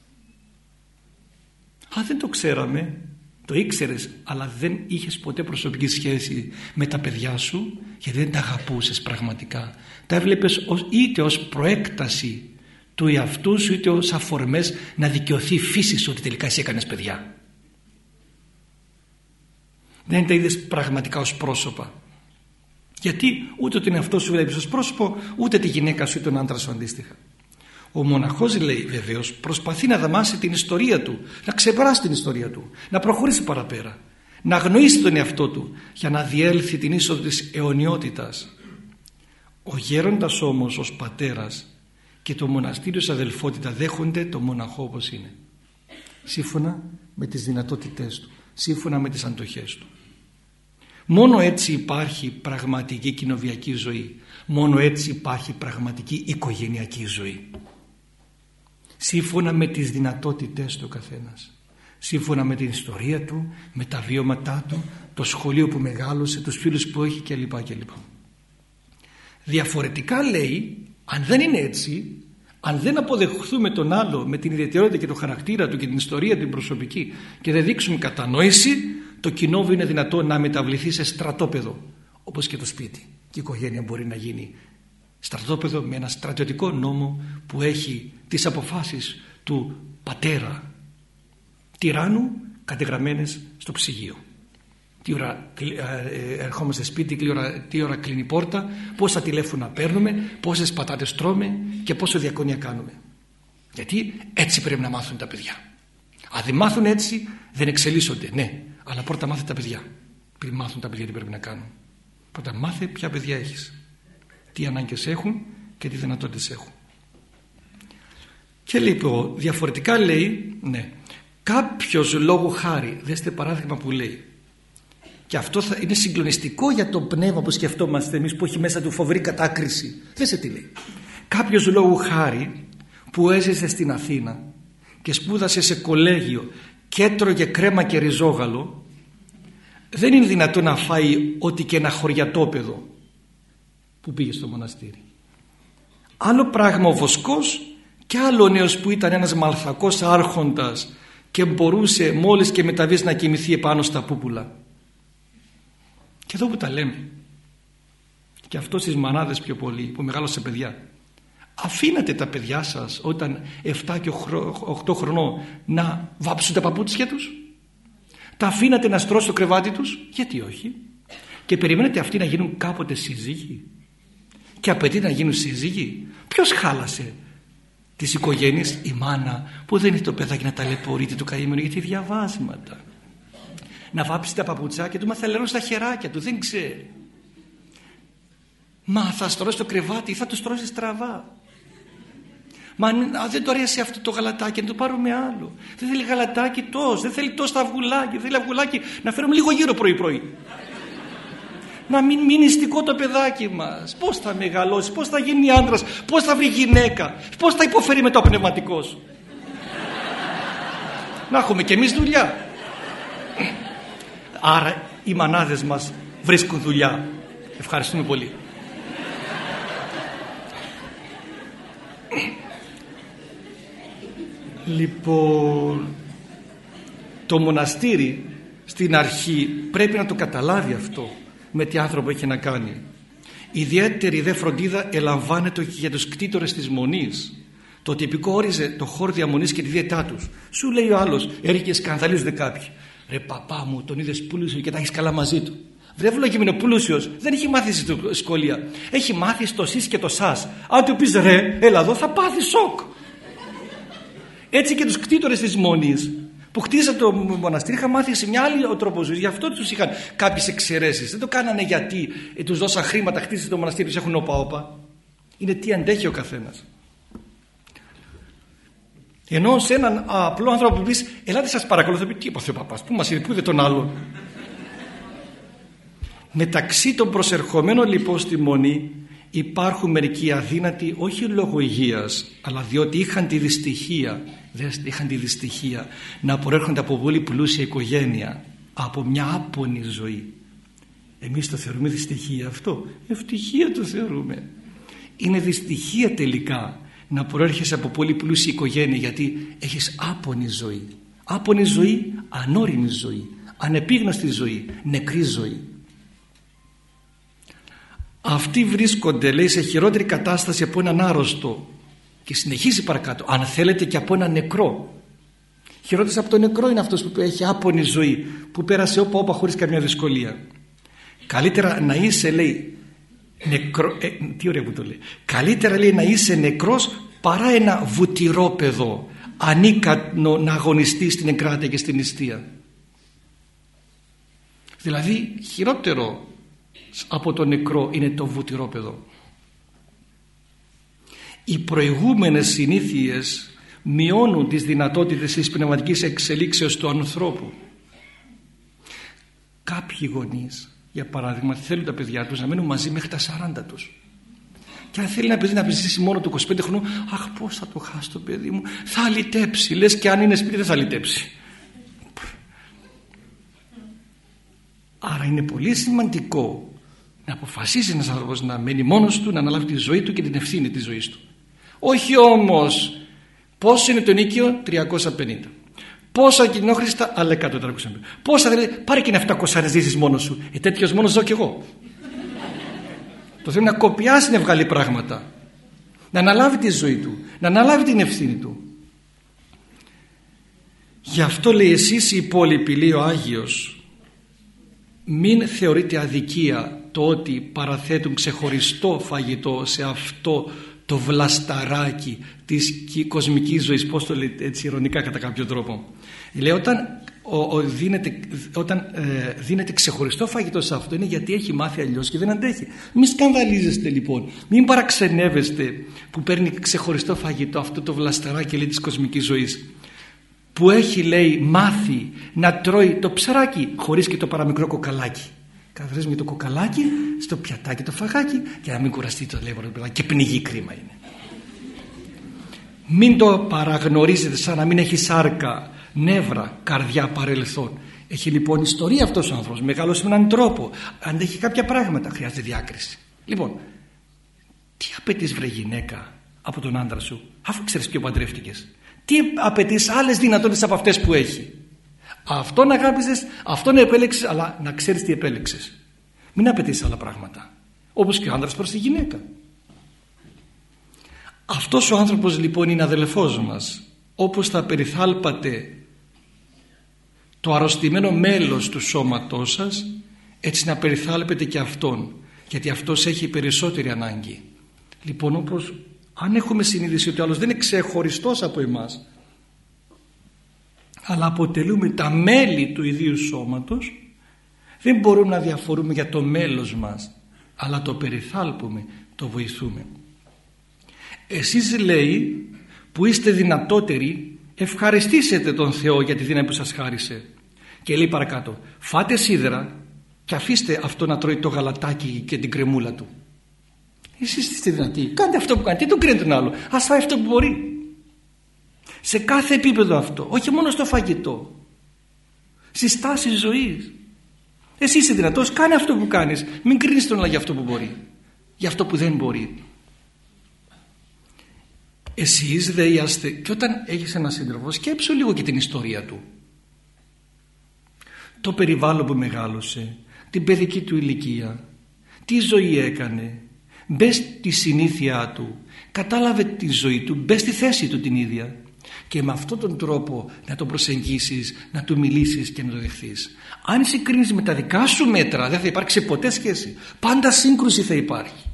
Α, δεν το ξέραμε. Το ήξερες, αλλά δεν είχες ποτέ προσωπική σχέση με τα παιδιά σου, γιατί δεν τα αγαπούσες πραγματικά. Τα έβλεπες ως, είτε ως προέκταση του εαυτού σου, είτε ως αφορμές να δικαιωθεί η φύση σου ότι τελικά εσύ έκανες παιδιά. Δεν τα είδες πραγματικά ως πρόσωπα. Γιατί ούτε τον εαυτό σου βλέπεις ως πρόσωπο, ούτε τη γυναίκα σου ή τον άντρα σου αντίστοιχα. Ο μοναχός, λέει, βεβαίως προσπαθεί να δαμάσει την ιστορία του, να ξεπεράσει την ιστορία του, να προχωρήσει παραπέρα, να αγνοήσει τον εαυτό του για να διέλθει την είσοδο της αιωνιότητας. Ο γέροντας όμως ως πατέρας και το μοναστήριο ως αδελφότητα δέχονται το μοναχό όπως είναι, σύμφωνα με τις δυνατότητές του, σύμφωνα με τις αντοχές του. Μόνο έτσι υπάρχει πραγματική κοινοβιακή ζωή, μόνο έτσι υπάρχει πραγματική οικογενειακή ζωή, σύμφωνα με τις δυνατότητες του καθένας, σύμφωνα με την ιστορία του, με τα βιώματά του, το σχολείο που μεγάλωσε, τους φίλους που έχει κλπ. κλπ. Διαφορετικά, λέει, αν δεν είναι έτσι, αν δεν αποδεχθούμε τον άλλο με την ιδιαιτερότητα και το χαρακτήρα του και την ιστορία την προσωπική και δεν δείξουμε κατανόηση, το κοινόβιο είναι δυνατό να μεταβληθεί σε στρατόπεδο, όπως και το σπίτι. Και η οικογένεια μπορεί να γίνει στρατόπεδο με ένα στρατιωτικό νόμο που έχει τις αποφάσεις του πατέρα τυράννου κατεγραμμένες στο ψυγείο. Τι ώρα ε, ερχόμαστε σπίτι, τι ώρα, τι ώρα κλείνει η πόρτα, πόσα τηλέφωνα παίρνουμε, πόσες πατάτες τρώμε και πόσο διακονία κάνουμε. Γιατί έτσι πρέπει να μάθουν τα παιδιά. Αν δεν μάθουν έτσι δεν εξελίσσονται, ναι, αλλά πρώτα μάθε τα παιδιά. Πριν μάθουν τα παιδιά τι πρέπει να κάνουν. Πρώτα μάθε ποια παιδιά έχεις, τι ανάγκες έχουν και τι δυνατότητες έχουν. Και λοιπόν διαφορετικά λέει, ναι, κάποιος λόγου χάρη, δέστε παράδειγμα που λέει, και αυτό θα είναι συγκλονιστικό για το πνεύμα που σκεφτόμαστε εμείς, που έχει μέσα του φοβερή κατάκριση. Δέστε τι λέει. Κάποιος λόγου χάρη που έζησε στην Αθήνα και σπούδασε σε κολέγιο και έτρωγε κρέμα και ριζόγαλο, δεν είναι δυνατόν να φάει ό,τι και ένα χωριατόπεδο που πήγε στο μοναστήρι. Άλλο πράγμα ο Βοσκός και άλλο ο νέος που ήταν ένας μαλθακός άρχοντας και μπορούσε μόλις και μεταβείς να κοιμηθεί επάνω στα πούπουλα. Και εδώ που τα λέμε, και αυτό στις μανάδες πιο πολύ που μεγάλωσε παιδιά, αφήνατε τα παιδιά σας όταν εφτά και οκτώ χρονών να βάψουν τα παπούτσια τους? Τα αφήνατε να στρώσουν το κρεβάτι τους? Γιατί όχι? Και περιμένετε αυτοί να γίνουν κάποτε σύζυγοι? Και απαιτεί να γίνουν σύζυγοι? Ποιος χάλασε τις οικογένειες? Η μάνα που δεν είναι το παιδάκι να ταλαιπωρείται το καημένο, γιατί διαβάσματα. Να βάψει τα παπουτσάκια του, μα θα λερώσει τα χεράκια του, δεν ξέρει. Μα θα στρώσει το κρεβάτι ή θα το στρώσει στραβά. Μα α, δεν το αρέσει αυτό το γαλατάκι, να το πάρουμε άλλο. Δεν θέλει γαλατάκι τόσο, δεν θέλει τόσο αυγουλάκι, δεν θέλει αυγουλάκι να φέρουμε λίγο γύρω πρωί-πρωί. Να μην μείνει νηστικό το παιδάκι μας. Πώς θα μεγαλώσει, πώς θα γίνει άντρας, πώς θα βρει γυναίκα, πώς θα υποφέρει μετά ο πνευματικός. Να έχουμε κι εμείς δουλειά. Άρα οι μανάδες μας βρίσκουν δουλειά. Ευχαριστούμε πολύ. Λοιπόν, το μοναστήρι στην αρχή πρέπει να το καταλάβει αυτό, με τι άνθρωπο έχει να κάνει. Ιδιαίτερη δε φροντίδα ελαμβάνεται και για τους κτήτορες της Μονής. Το τυπικό όριζε το χώρο διαμονής και τη διαιτά τους. Σου λέει ο άλλος, έρχεται και σκανδαλίζονται κάποιοι. Ρε παπά μου, τον είδες πλούσιο και τα έχεις καλά μαζί του. Βρε βλογημένο πλούσιος, δεν έχει μάθει στη σχολεία. Έχει μάθει στο σεις και το σας. Αν του πεις ρε, έλα εδώ, θα πάθει σοκ. Έτσι και τους κτήτορες της Μονής που χτίζαν το μοναστήρι είχαν μάθει σε μια άλλη τρόπο ζωής. Γι' αυτό τους είχαν κάποιες εξαιρέσεις. Δεν το κάνανε γιατί ε, τους δώσαν χρήματα, χτίζαν το μοναστήρι, τους έχουν όπα-όπα. Είναι τι αντέχει ο καθένας. Ενώ σε έναν απλό άνθρωπο που πεις ελάτε σας παρακαλώ, θα πει τι είπα ο παπάς, πού μας είδε, πού είδε τον άλλον. Μεταξύ των προσερχομένων λοιπόν στη Μονή υπάρχουν μερικοί αδύνατοι, όχι λόγω υγείας, αλλά διότι είχαν τη δυστυχία, είχαν τη δυστυχία να προέρχονται από πολύ πλούσια οικογένεια, από μια άπονη ζωή. Εμείς το θεωρούμε δυστυχία αυτό? Ευτυχία το θεωρούμε. Είναι δυστυχία τελικά να προέρχεσαι από πολύ πλούσια οικογένεια, γιατί έχεις άπονη ζωή. Άπονη ζωή, ανώριμη ζωή, ανεπίγνωστη ζωή, νεκρή ζωή. Αυτοί βρίσκονται, λέει, σε χειρότερη κατάσταση από έναν άρρωστο, και συνεχίζει παρακάτω, αν θέλετε και από έναν νεκρό. Χειρότερος από τον νεκρό είναι αυτός που έχει άπονη ζωή, που πέρασε όπα όπα χωρίς καμιά δυσκολία. Καλύτερα να είσαι, λέει, νεκρό, ε, τι ωραία που το λέει, καλύτερα, λέει, να είσαι νεκρός παρά ένα βουτυρόπεδο ανίκανο να αγωνιστεί στην εγκράτεια και στην νηστεία. Δηλαδή χειρότερο από το νεκρό είναι το βουτυρόπεδο. Οι προηγούμενες συνήθειες μειώνουν τις δυνατότητες της πνευματικής εξελίξεως του ανθρώπου. Κάποιοι γονείς, για παράδειγμα, θέλουν τα παιδιά τους να μένουν μαζί μέχρι τα σαράντα τους. Και αν θέλει ένα παιδί να ζήσει μόνο του είκοσι πέντε χρονών, αχ, πώς θα το χάσει το παιδί μου, θα αλυτέψει. Λες και αν είναι σπίτι δεν θα αλυτέψει. Άρα είναι πολύ σημαντικό να αποφασίσει ένας άνθρωπος να μένει μόνος του, να αναλάβει τη ζωή του και την ευθύνη της ζωής του. Όχι όμως, πόσο είναι το ενίκιο? τριακόσια πενήντα. Πόσα κοινόχρηστα? Άλλα εκατό τριακόσια πενήντα. Πόσα δηλαδή? Πάρε και είναι επτακόσια να ζήσεις μόνος σου. Ε, τέτοιος μόνος ζω κι εγώ. Το θέλει να κοπιάσει, να βγάλει πράγματα, να αναλάβει τη ζωή του, να αναλάβει την ευθύνη του. Γι' αυτό λέει, εσείς οι υπόλοιποι, λέει ο Άγιος, μην θεωρείτε αδικία το ότι παραθέτουν ξεχωριστό φαγητό σε αυτό το βλασταράκι της κοσμικής ζωής. Πώς το λέει έτσι ειρωνικά κατά κάποιο τρόπο. Λέει, όταν, ο, ο, δίνεται, όταν ε, δίνεται ξεχωριστό φαγητό σε αυτό, είναι γιατί έχει μάθει αλλιώς και δεν αντέχει. Μην σκανδαλίζεστε λοιπόν, μην παραξενεύεστε που παίρνει ξεχωριστό φαγητό αυτό το βλασταράκι, λέει, της κοσμικής ζωής, που έχει, λέει, μάθει να τρώει το ψαράκι χωρίς και το παραμικρό κοκαλάκι. Καθώς με το κοκαλάκι στο πιατάκι το φαγάκι, για να μην κουραστεί το λέει, και πνιγεί, κρίμα είναι. Μην το παραγνωρίζετε σαν να μην έχει σάρκα, νεύρα, καρδιά, παρελθόν. Έχει λοιπόν ιστορία αυτός ο άνθρωπος, μεγάλωσε με έναν τρόπο, αντέχει κάποια πράγματα, χρειάζεται διάκριση. Λοιπόν, τι απαιτείς, βρε γυναίκα, από τον άντρα σου, αφού ξέρεις ποιο παντρεύτηκες? Τι απαιτείς άλλες δυνατότητες από αυτές που έχει? Αυτόν αγάπησες, αυτόν επέλεξες, αλλά να ξέρεις τι επέλεξες. Μην απαιτείς άλλα πράγματα, όπως και ο άντρας προς τη γυναίκα. Αυτός ο άνθρωπος λοιπόν είναι αδελφός μας. Όπως θα περιθάλπατε το αρρωστημένο μέλος του σώματός σας, έτσι να περιθάλπετε και αυτόν, γιατί αυτός έχει περισσότερη ανάγκη. Λοιπόν, όπως αν έχουμε συνείδηση ότι ο άλλος δεν είναι ξεχωριστός από εμάς, αλλά αποτελούμε τα μέλη του ιδίου σώματος, δεν μπορούμε να διαφορούμε για το μέλος μας, αλλά το περιθάλπουμε, το βοηθούμε. Εσείς, λέει, που είστε δυνατότεροι, ευχαριστήσετε τον Θεό για τη δύναμη που σας χάρισε. Και λέει παρακάτω, φάτε σίδερα και αφήστε αυτό να τρώει το γαλατάκι και την κρεμούλα του. Εσείς είστε δυνατοί, κάντε αυτό που κάνετε, τι τον κρίνει τον άλλο, ας φάει αυτό που μπορεί. Σε κάθε επίπεδο αυτό, όχι μόνο στο φαγητό, στη στάση ζωής. Εσύ είσαι δυνατός, κάνε αυτό που κάνεις, μην κρίνεις τον άλλο για αυτό που μπορεί, για αυτό που δεν μπορεί. Εσείς δε είσαστε, και όταν έχεις ένα σύντροφο, σκέψου λίγο και την ιστορία του, το περιβάλλον που μεγάλωσε, την παιδική του ηλικία, τι ζωή έκανε. Μπες στη συνήθεια του, κατάλαβε τη ζωή του, μπες στη θέση του την ίδια, και με αυτόν τον τρόπο να τον προσεγγίσεις, να του μιλήσεις και να το δεχθείς. Αν συγκρίνεις με τα δικά σου μέτρα, δεν θα υπάρξει ποτέ σχέση, πάντα σύγκρουση θα υπάρχει.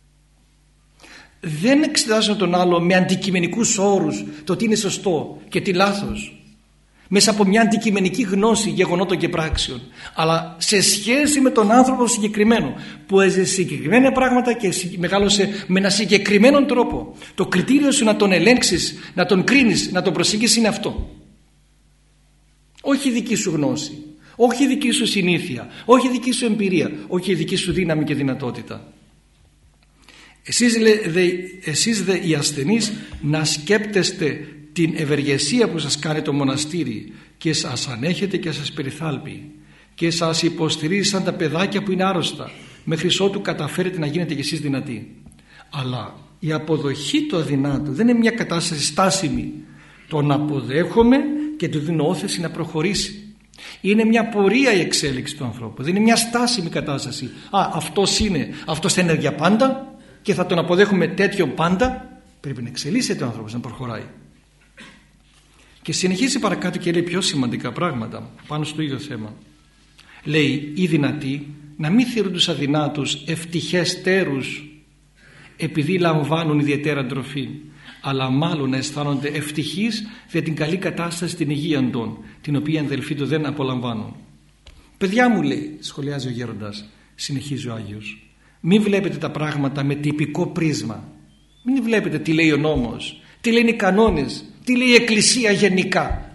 Δεν εξετάζω τον άλλο με αντικειμενικούς όρους το τι είναι σωστό και τι λάθος, μέσα από μια αντικειμενική γνώση γεγονότων και πράξεων, αλλά σε σχέση με τον άνθρωπο συγκεκριμένο που έζησε συγκεκριμένα πράγματα και μεγάλωσε με ένα συγκεκριμένο τρόπο. Το κριτήριο σου να τον ελέγξεις, να τον κρίνεις, να τον προσεγγίσεις είναι αυτό. Όχι η δική σου γνώση, όχι η δική σου συνήθεια, όχι η δική σου εμπειρία, όχι η δική σου δύναμη και δυνατότητα. Εσείς, δε, εσείς δε οι ασθενείς να σκέπτεστε την ευεργεσία που σας κάνει το μοναστήρι και σας ανέχεται και σας περιθάλπει και σας υποστηρίζει σαν τα παιδάκια που είναι άρρωστα, μέχρι ότου καταφέρετε να γίνετε κι εσείς δυνατοί. Αλλά η αποδοχή του αδυνάτου δεν είναι μια κατάσταση στάσιμη. Τον αποδέχομαι και του δίνω όθεση να προχωρήσει. Είναι μια πορεία η εξέλιξη του ανθρώπου, δεν είναι μια στάσιμη κατάσταση. Α, αυτός είναι, αυτός θα είναι για πάντα και θα τον αποδέχομαι τέτοιο πάντα. Πρέπει να εξελίσσεται ο άνθρωπος, να προχωράει. Και συνεχίζει παρακάτω και λέει πιο σημαντικά πράγματα πάνω στο ίδιο θέμα. Λέει, οι δυνατοί να μην θεωρούν τους αδυνάτους ευτυχές τέρους επειδή λαμβάνουν ιδιαίτερα τροφή, αλλά μάλλον να αισθάνονται ευτυχείς για την καλή κατάσταση στην υγεία των, την οποία οι αδελφοί του δεν απολαμβάνουν. Παιδιά μου, λέει, σχολιάζει ο γέροντας, συνεχίζει ο Άγιος, μην βλέπετε τα πράγματα με τυπικό πρίσμα. Μην βλέπετε τι λέει ο νόμος, τι λένε οι κανόνες, τι λέει η Εκκλησία γενικά.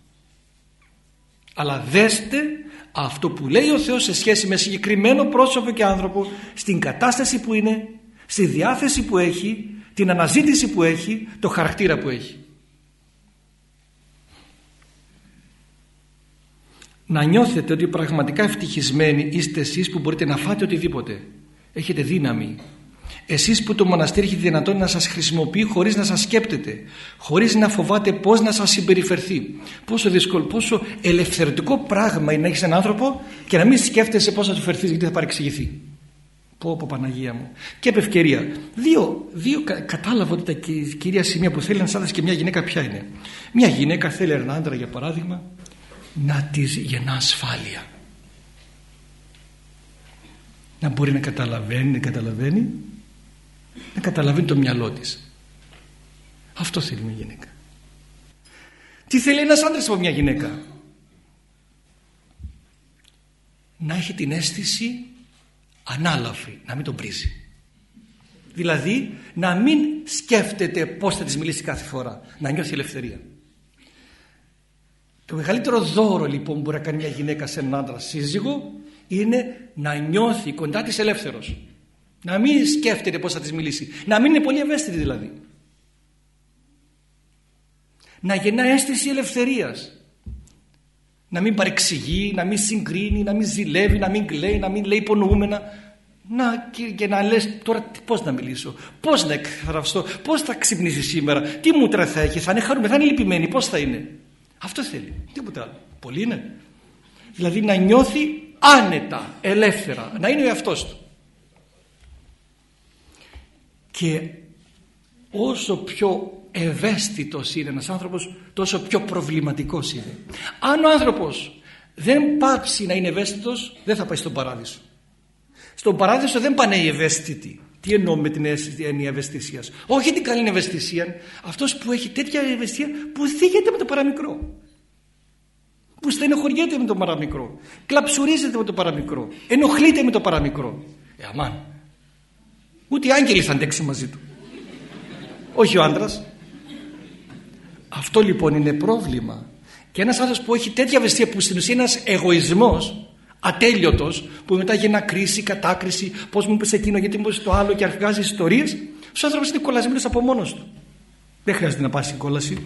Αλλά δέστε αυτό που λέει ο Θεός σε σχέση με συγκεκριμένο πρόσωπο και άνθρωπο, στην κατάσταση που είναι, στη διάθεση που έχει, την αναζήτηση που έχει, το χαρακτήρα που έχει. Να νιώθετε ότι πραγματικά ευτυχισμένοι είστε εσείς που μπορείτε να φάτε οτιδήποτε. Έχετε δύναμη. Εσείς που το μοναστήρι έχει τη δυνατότητα να σας χρησιμοποιεί χωρίς να σας σκέπτεται, χωρίς να φοβάται πώς να σας συμπεριφερθεί. Πόσο δύσκολο, πόσο ελευθερωτικό πράγμα είναι να έχεις έναν άνθρωπο και να μην σκέφτεσαι πώς θα του φερθείς γιατί θα παρεξηγηθεί. Πω πω Παναγία μου. Και επ' ευκαιρία. Δύο, δύο κα, κατάλαβα ότι τα κυρία σημεία που θέλει ένας άντρας και μια γυναίκα ποια είναι. Μια γυναίκα θέλει έναν άντρα, για παράδειγμα, να της γεννά ασφάλεια. Να μπορεί να καταλαβαίνει, να καταλαβαίνει, να καταλαβαίνει το μυαλό της. Αυτό θέλει μια γυναίκα. Τι θέλει ένας άντρας από μια γυναίκα? Να έχει την αίσθηση ανάλαφρη, να μην τον πρίζει. Δηλαδή να μην σκέφτεται πώς θα της μιλήσει κάθε φορά, να νιώθει ελευθερία. Το μεγαλύτερο δώρο λοιπόν που μπορεί να κάνει μια γυναίκα σε έναν άντρα σύζυγο είναι να νιώθει κοντά της ελεύθερος, να μην σκέφτεται πώς θα της μιλήσει, να μην είναι πολύ ευαίσθητη δηλαδή, να γεννά αίσθηση ελευθερίας, να μην παρεξηγεί, να μην συγκρίνει, να μην ζηλεύει, να μην κλαίει, να μην λέει υπονοούμενα. Να, και, και να λες τώρα πώς να μιλήσω, πώς να εκφραστώ, πώς θα ξυπνήσει σήμερα, τι μούτρα θα έχει, θα είναι χαρούμενη, θα είναι λυπημένη, πώς θα είναι. Αυτό θέλει, τίποτα άλλο. Πολύ είναι. Δηλαδή να νιώθει άνετα, ελεύθερα, να είναι ο εαυτός του. Και όσο πιο ευαίσθητος είναι ένας άνθρωπος, τόσο πιο προβληματικός είναι. Αν ο άνθρωπος δεν πάψει να είναι ευαίσθητος, δεν θα πάει στον παράδεισο. Στον παράδεισο δεν πάνε οι ευαίσθητοι. Τι εννοώ με την έννοια ευαισθησίας? Όχι την καλή ευαισθησία, αυτός που έχει τέτοια ευαισθησία που θίγεται με το παραμικρό, που στενοχωριέται με το παραμικρό, κλαψουρίζεται με το παραμικρό, ενοχλείται με το παραμικρό. Ε, αμάν. Ούτε οι άγγελοι θα αντέξει μαζί του. Όχι ο άντρας. Αυτό λοιπόν είναι πρόβλημα. Και ένας άνθρωπος που έχει τέτοια ευαισθησία, που στην ουσία είναι ένας εγωισμός ατέλειωτος, που μετά γεννά κρίση, κατάκριση, πώς μου είπες εκείνο, γιατί μου είπες το άλλο, και βγάζει ιστορίες, ο άνθρωπος είναι κολλασμένος από μόνος του. Δεν χρειάζεται να πάει στην κόλαση.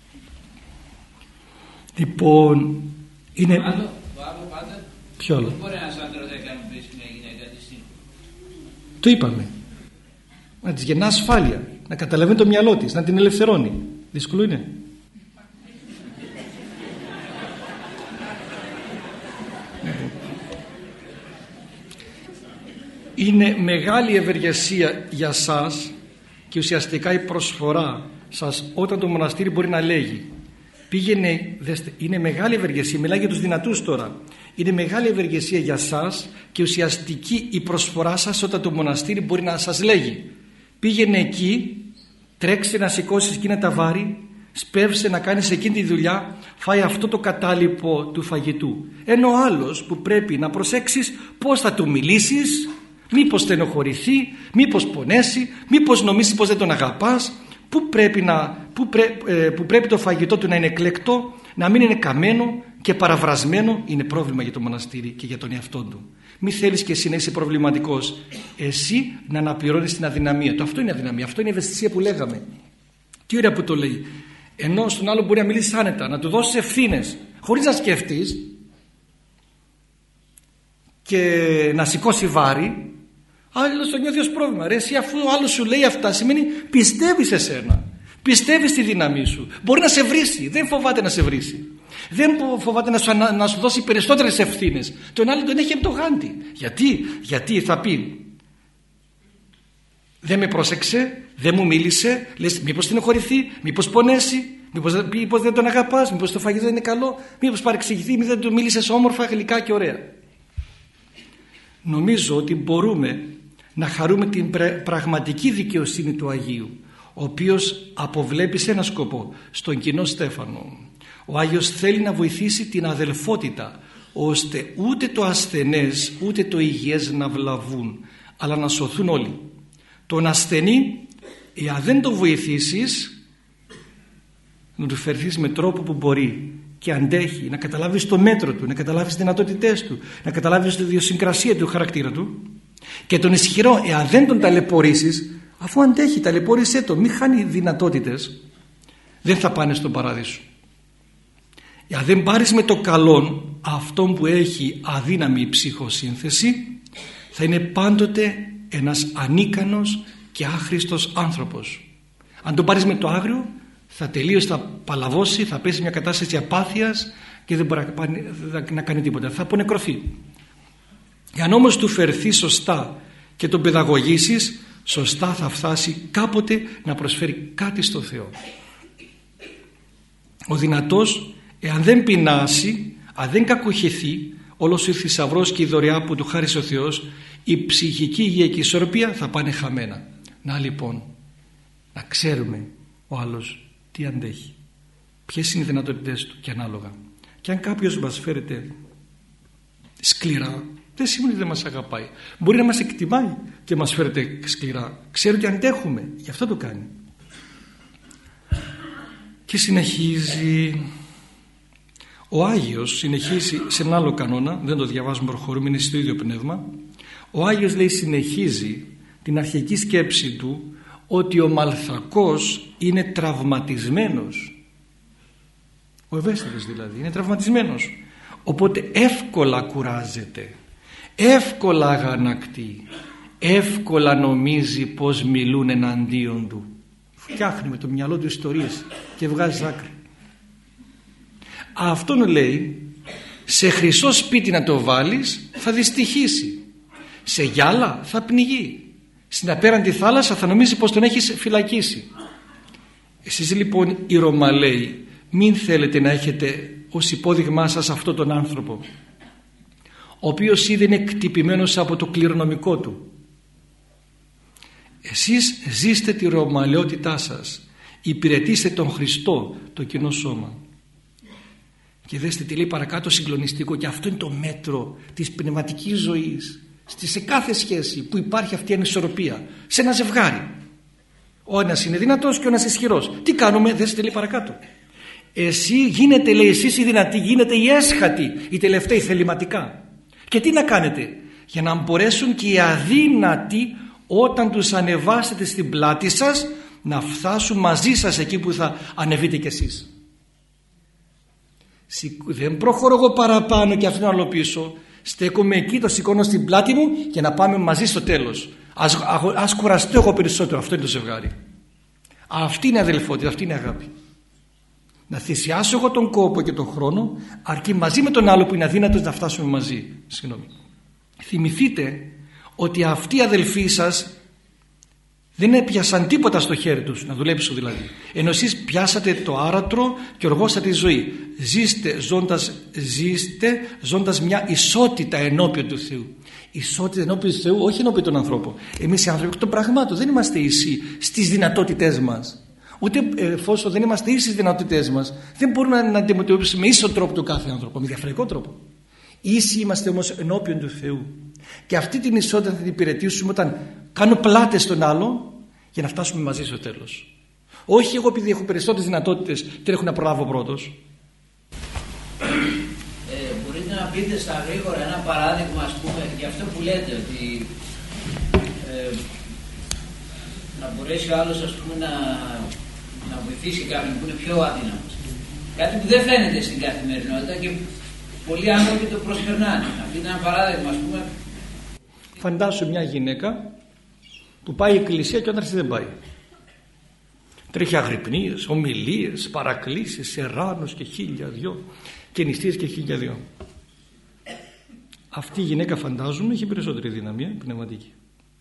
Λοιπόν, είναι. Το άλλο, το άλλο πάντα. Ποιο άλλο? Δεν μπορεί ένας άντρας να κάνει πέσει μια γυναίκα τη σύμφωνα. Το είπαμε. Να της γεννά ασφάλεια, να καταλαβαίνει το μυαλό της, να την ελευθερώνει. Δύσκολο είναι? Είναι μεγάλη ευεργεσία για σας και ουσιαστικά η προσφορά σας όταν το μοναστήρι μπορεί να λέγει πήγαινε, δέστε, είναι μεγάλη ευεργεσία, μιλάει για τους δυνατούς τώρα, είναι μεγάλη ευεργεσία για σας και ουσιαστική η προσφορά σας όταν το μοναστήρι μπορεί να σας λέγει πήγαινε εκεί, τρέξε να σηκώσεις εκείνα τα βάρη, σπεύσε να κάνεις εκείνη τη δουλειά, φάει αυτό το κατάλοιπο του φαγητού. Ενώ ο άλλος που πρέπει να προσέξεις πώς θα του μιλήσεις, μήπως στενοχωρηθεί, μήπως πονέσει, μήπως νομίσει πως δεν τον αγαπάς, που πρέπει, να, που, πρέ, ε, που πρέπει το φαγητό του να είναι εκλεκτό, να μην είναι καμένο και παραβρασμένο. Είναι πρόβλημα για το μοναστήρι και για τον εαυτό του. Μη θέλεις και εσύ να είσαι προβληματικός, εσύ να αναπληρώνεις την αδυναμία του. Αυτό είναι αδυναμία, αυτό είναι η ευαισθησία που λέγαμε. Τι ωραία που το λέει. Ενώ στον άλλο μπορεί να μιλήσει άνετα, να του δώσεις ευθύνες χωρίς να σκεφτείς και να σηκώσει βάρη. Άλλος το νιώθει ως πρόβλημα. Ρε, εσύ αφού ο άλλος σου λέει αυτά, σημαίνει πιστεύει σε σένα. Πιστεύει στη δύναμή σου. Μπορεί να σε βρίσει. Δεν φοβάται να σε βρίσει. Δεν φοβάται να σου, να, να σου δώσει περισσότερες ευθύνες. Τον άλλο τον έχει από το γάντι. Γιατί, γιατί θα πει δεν με πρόσεξε, δεν μου μίλησε, λες μήπως στενοχωρηθεί, μήπως πονέσει, μήπως, μήπως δεν τον αγαπάς, μήπως το φαγητό δεν είναι καλό, μήπως παρεξηγηθεί, μήπως δεν του μίλησες όμορφα, γλυκά και ωραία. Νομίζω ότι μπορούμε να χαρούμε την πραγματική δικαιοσύνη του Αγίου, ο οποίος αποβλέπει σε ένα σκοπό, στον κοινό στέφανο. Ο Άγιος θέλει να βοηθήσει την αδελφότητα, ώστε ούτε το ασθενές ούτε το υγιές να βλαβούν, αλλά να σωθούν όλοι. Τον ασθενή, εάν δεν τον βοηθήσεις, να του φερθείς με τρόπο που μπορεί και αντέχει, να καταλάβεις το μέτρο του, να καταλάβεις τις δυνατότητές του, να καταλάβεις τη ιδιοσυγκρασία του, χαρακτήρα του. Και τον ισχυρό, εάν δεν τον ταλαιπωρήσεις, αφού αντέχει, ταλαιπώρησέ το, μην χάνει δυνατότητες, δεν θα πάνε στον παράδεισο. Εάν δεν πάρεις με το καλόν αυτόν που έχει αδύναμη ψυχοσύνθεση, θα είναι πάντοτε ένας ανίκανος και άχρηστος άνθρωπος. Αν τον πάρεις με το άγριο, θα τελείως θα παλαβώσει, θα πέσει μια κατάσταση απάθειας και δεν μπορεί να κάνει τίποτα, θα απονεκρωθεί. Εάν όμως του φερθεί σωστά και τον παιδαγωγήσεις, σωστά θα φτάσει κάποτε να προσφέρει κάτι στο Θεό. Ο δυνατός, εάν δεν πεινάσει, αν δεν κακοχεθεί, όλος ο θησαυρός και η δωρεά που του χάρισε ο Θεός, η ψυχική υγεία και η ισορροπία θα πάνε χαμένα. Να λοιπόν, να ξέρουμε ο άλλος τι αντέχει, ποιες είναι οι δυνατότητες του και ανάλογα. Και αν κάποιος μας φέρεται σκληρά, δεν σημαίνει ότι δεν μας αγαπάει. Μπορεί να μας εκτιμάει και μας φέρεται σκληρά. Ξέρει ότι αντέχουμε, γι' αυτό το κάνει. Και συνεχίζει. Ο Άγιος συνεχίζει σε ένα άλλο κανόνα, δεν το διαβάζουμε, προχωρούμε, είναι στο ίδιο πνεύμα. Ο Άγιος, λέει, συνεχίζει την αρχική σκέψη του ότι ο Μαλθακός είναι τραυματισμένος. Ο ευαίσθητος δηλαδή είναι τραυματισμένος, οπότε εύκολα κουράζεται, εύκολα αγανακτεί, εύκολα νομίζει πως μιλούν εναντίον του. Φτιάχνει με το μυαλό του ιστορίες και βγάζει άκρη. Αυτόν, λέει, σε χρυσό σπίτι να το βάλεις θα δυστυχήσει, σε γυάλα θα πνιγεί, στην απέραντη θάλασσα θα νομίζει πως τον έχεις φυλακίσει. Εσείς λοιπόν οι Ρωμαλαίοι μην θέλετε να έχετε ως υπόδειγμά σας αυτόν τον άνθρωπο, ο οποίος ήδη είναι εκτυπημένος από το κληρονομικό του. Εσείς ζήστε τη ρωμαλαιότητά σας, υπηρετήστε τον Χριστό, το κοινό σώμα. Και δέστε τι λέει παρακάτω συγκλονιστικό, και αυτό είναι το μέτρο της πνευματικής ζωής. Σε κάθε σχέση που υπάρχει αυτή η ανισορροπία, σε ένα ζευγάρι, ο ένας είναι δυνατός και ο ένας ισχυρός, τι κάνουμε? Δέστε τι λέει παρακάτω. Εσύ γίνετε, λέει, εσείς οι δυνατοί γίνετε οι έσχατοι, οι τελευταίοι θεληματικά. Και τι να κάνετε? Για να μπορέσουν και οι αδύνατοι, όταν τους ανεβάσετε στην πλάτη σας, να φτάσουν μαζί σας εκεί που θα ανεβείτε κι εσείς. Δεν προχωρώ εγώ παραπάνω και αυτόν άλλο πίσω, στέκομαι εκεί, το σηκώνω στην πλάτη μου και να πάμε μαζί στο τέλος. Ας, ας κουραστώ εγώ περισσότερο. Αυτό είναι το ζευγάρι. Αυτή είναι αδελφότητα, αυτή είναι αγάπη. Να θυσιάσω εγώ τον κόπο και τον χρόνο, αρκεί μαζί με τον άλλο που είναι αδύνατος να φτάσουμε μαζί. Συγγνώμη. Θυμηθείτε ότι αυτοί οι αδελφοί σας δεν έπιασαν τίποτα στο χέρι τους να δουλέψουν δηλαδή, ενώ εσείς πιάσατε το άρατρο και οργώσατε τη ζωή. Ζήστε ζώντας, ζήστε ζώντας μια ισότητα ενώπιον του Θεού. Ισότητα ενώπιον του Θεού, όχι ενώπιον των ανθρώπων. Εμείς οι άνθρωποι των πραγμάτων δεν είμαστε ίσοι στις δυνατότητές μας. Ούτε εφόσον δεν είμαστε ίσοι στις δυνατότητές μας, δεν μπορούμε να αντιμετωπίσουμε με ίσο τρόπο τον κάθε άνθρωπο, με διαφορετικό τρόπο. Ίσοι είμαστε όμως ενώπιον του Θεού. Και αυτή την ισότητα θα την υπηρετήσουμε όταν κάνω πλάτες στον άλλο για να φτάσουμε μαζί στο τέλος. Όχι εγώ επειδή έχω περισσότερες δυνατότητες τρέχω να προλάβω πρώτος. Ε, μπορείτε να πείτε στα γρήγορα ένα παράδειγμα, ας πούμε, για αυτό που λέτε, ότι ε, να μπορέσει ο άλλος, ας πούμε, να, να βοηθήσει κάποιον που είναι πιο αδύναμος. Κάτι που δεν φαίνεται στην καθημερινότητα και πολλοί άνθρωποι το προσπερνάνε. Αυτό είναι ένα παράδειγμα, ας πούμε. Φαντάσου μια γυναίκα που πάει η εκκλησία και ο άντρας δεν πάει. Τρέχει αγρυπνίες, ομιλίες, παρακλήσεις, σεράνος και χίλια δυο και νηστείες και χίλια δυο. Αυτή η γυναίκα, φαντάζομαι, έχει περισσότερη δύναμη, ε, πνευματική.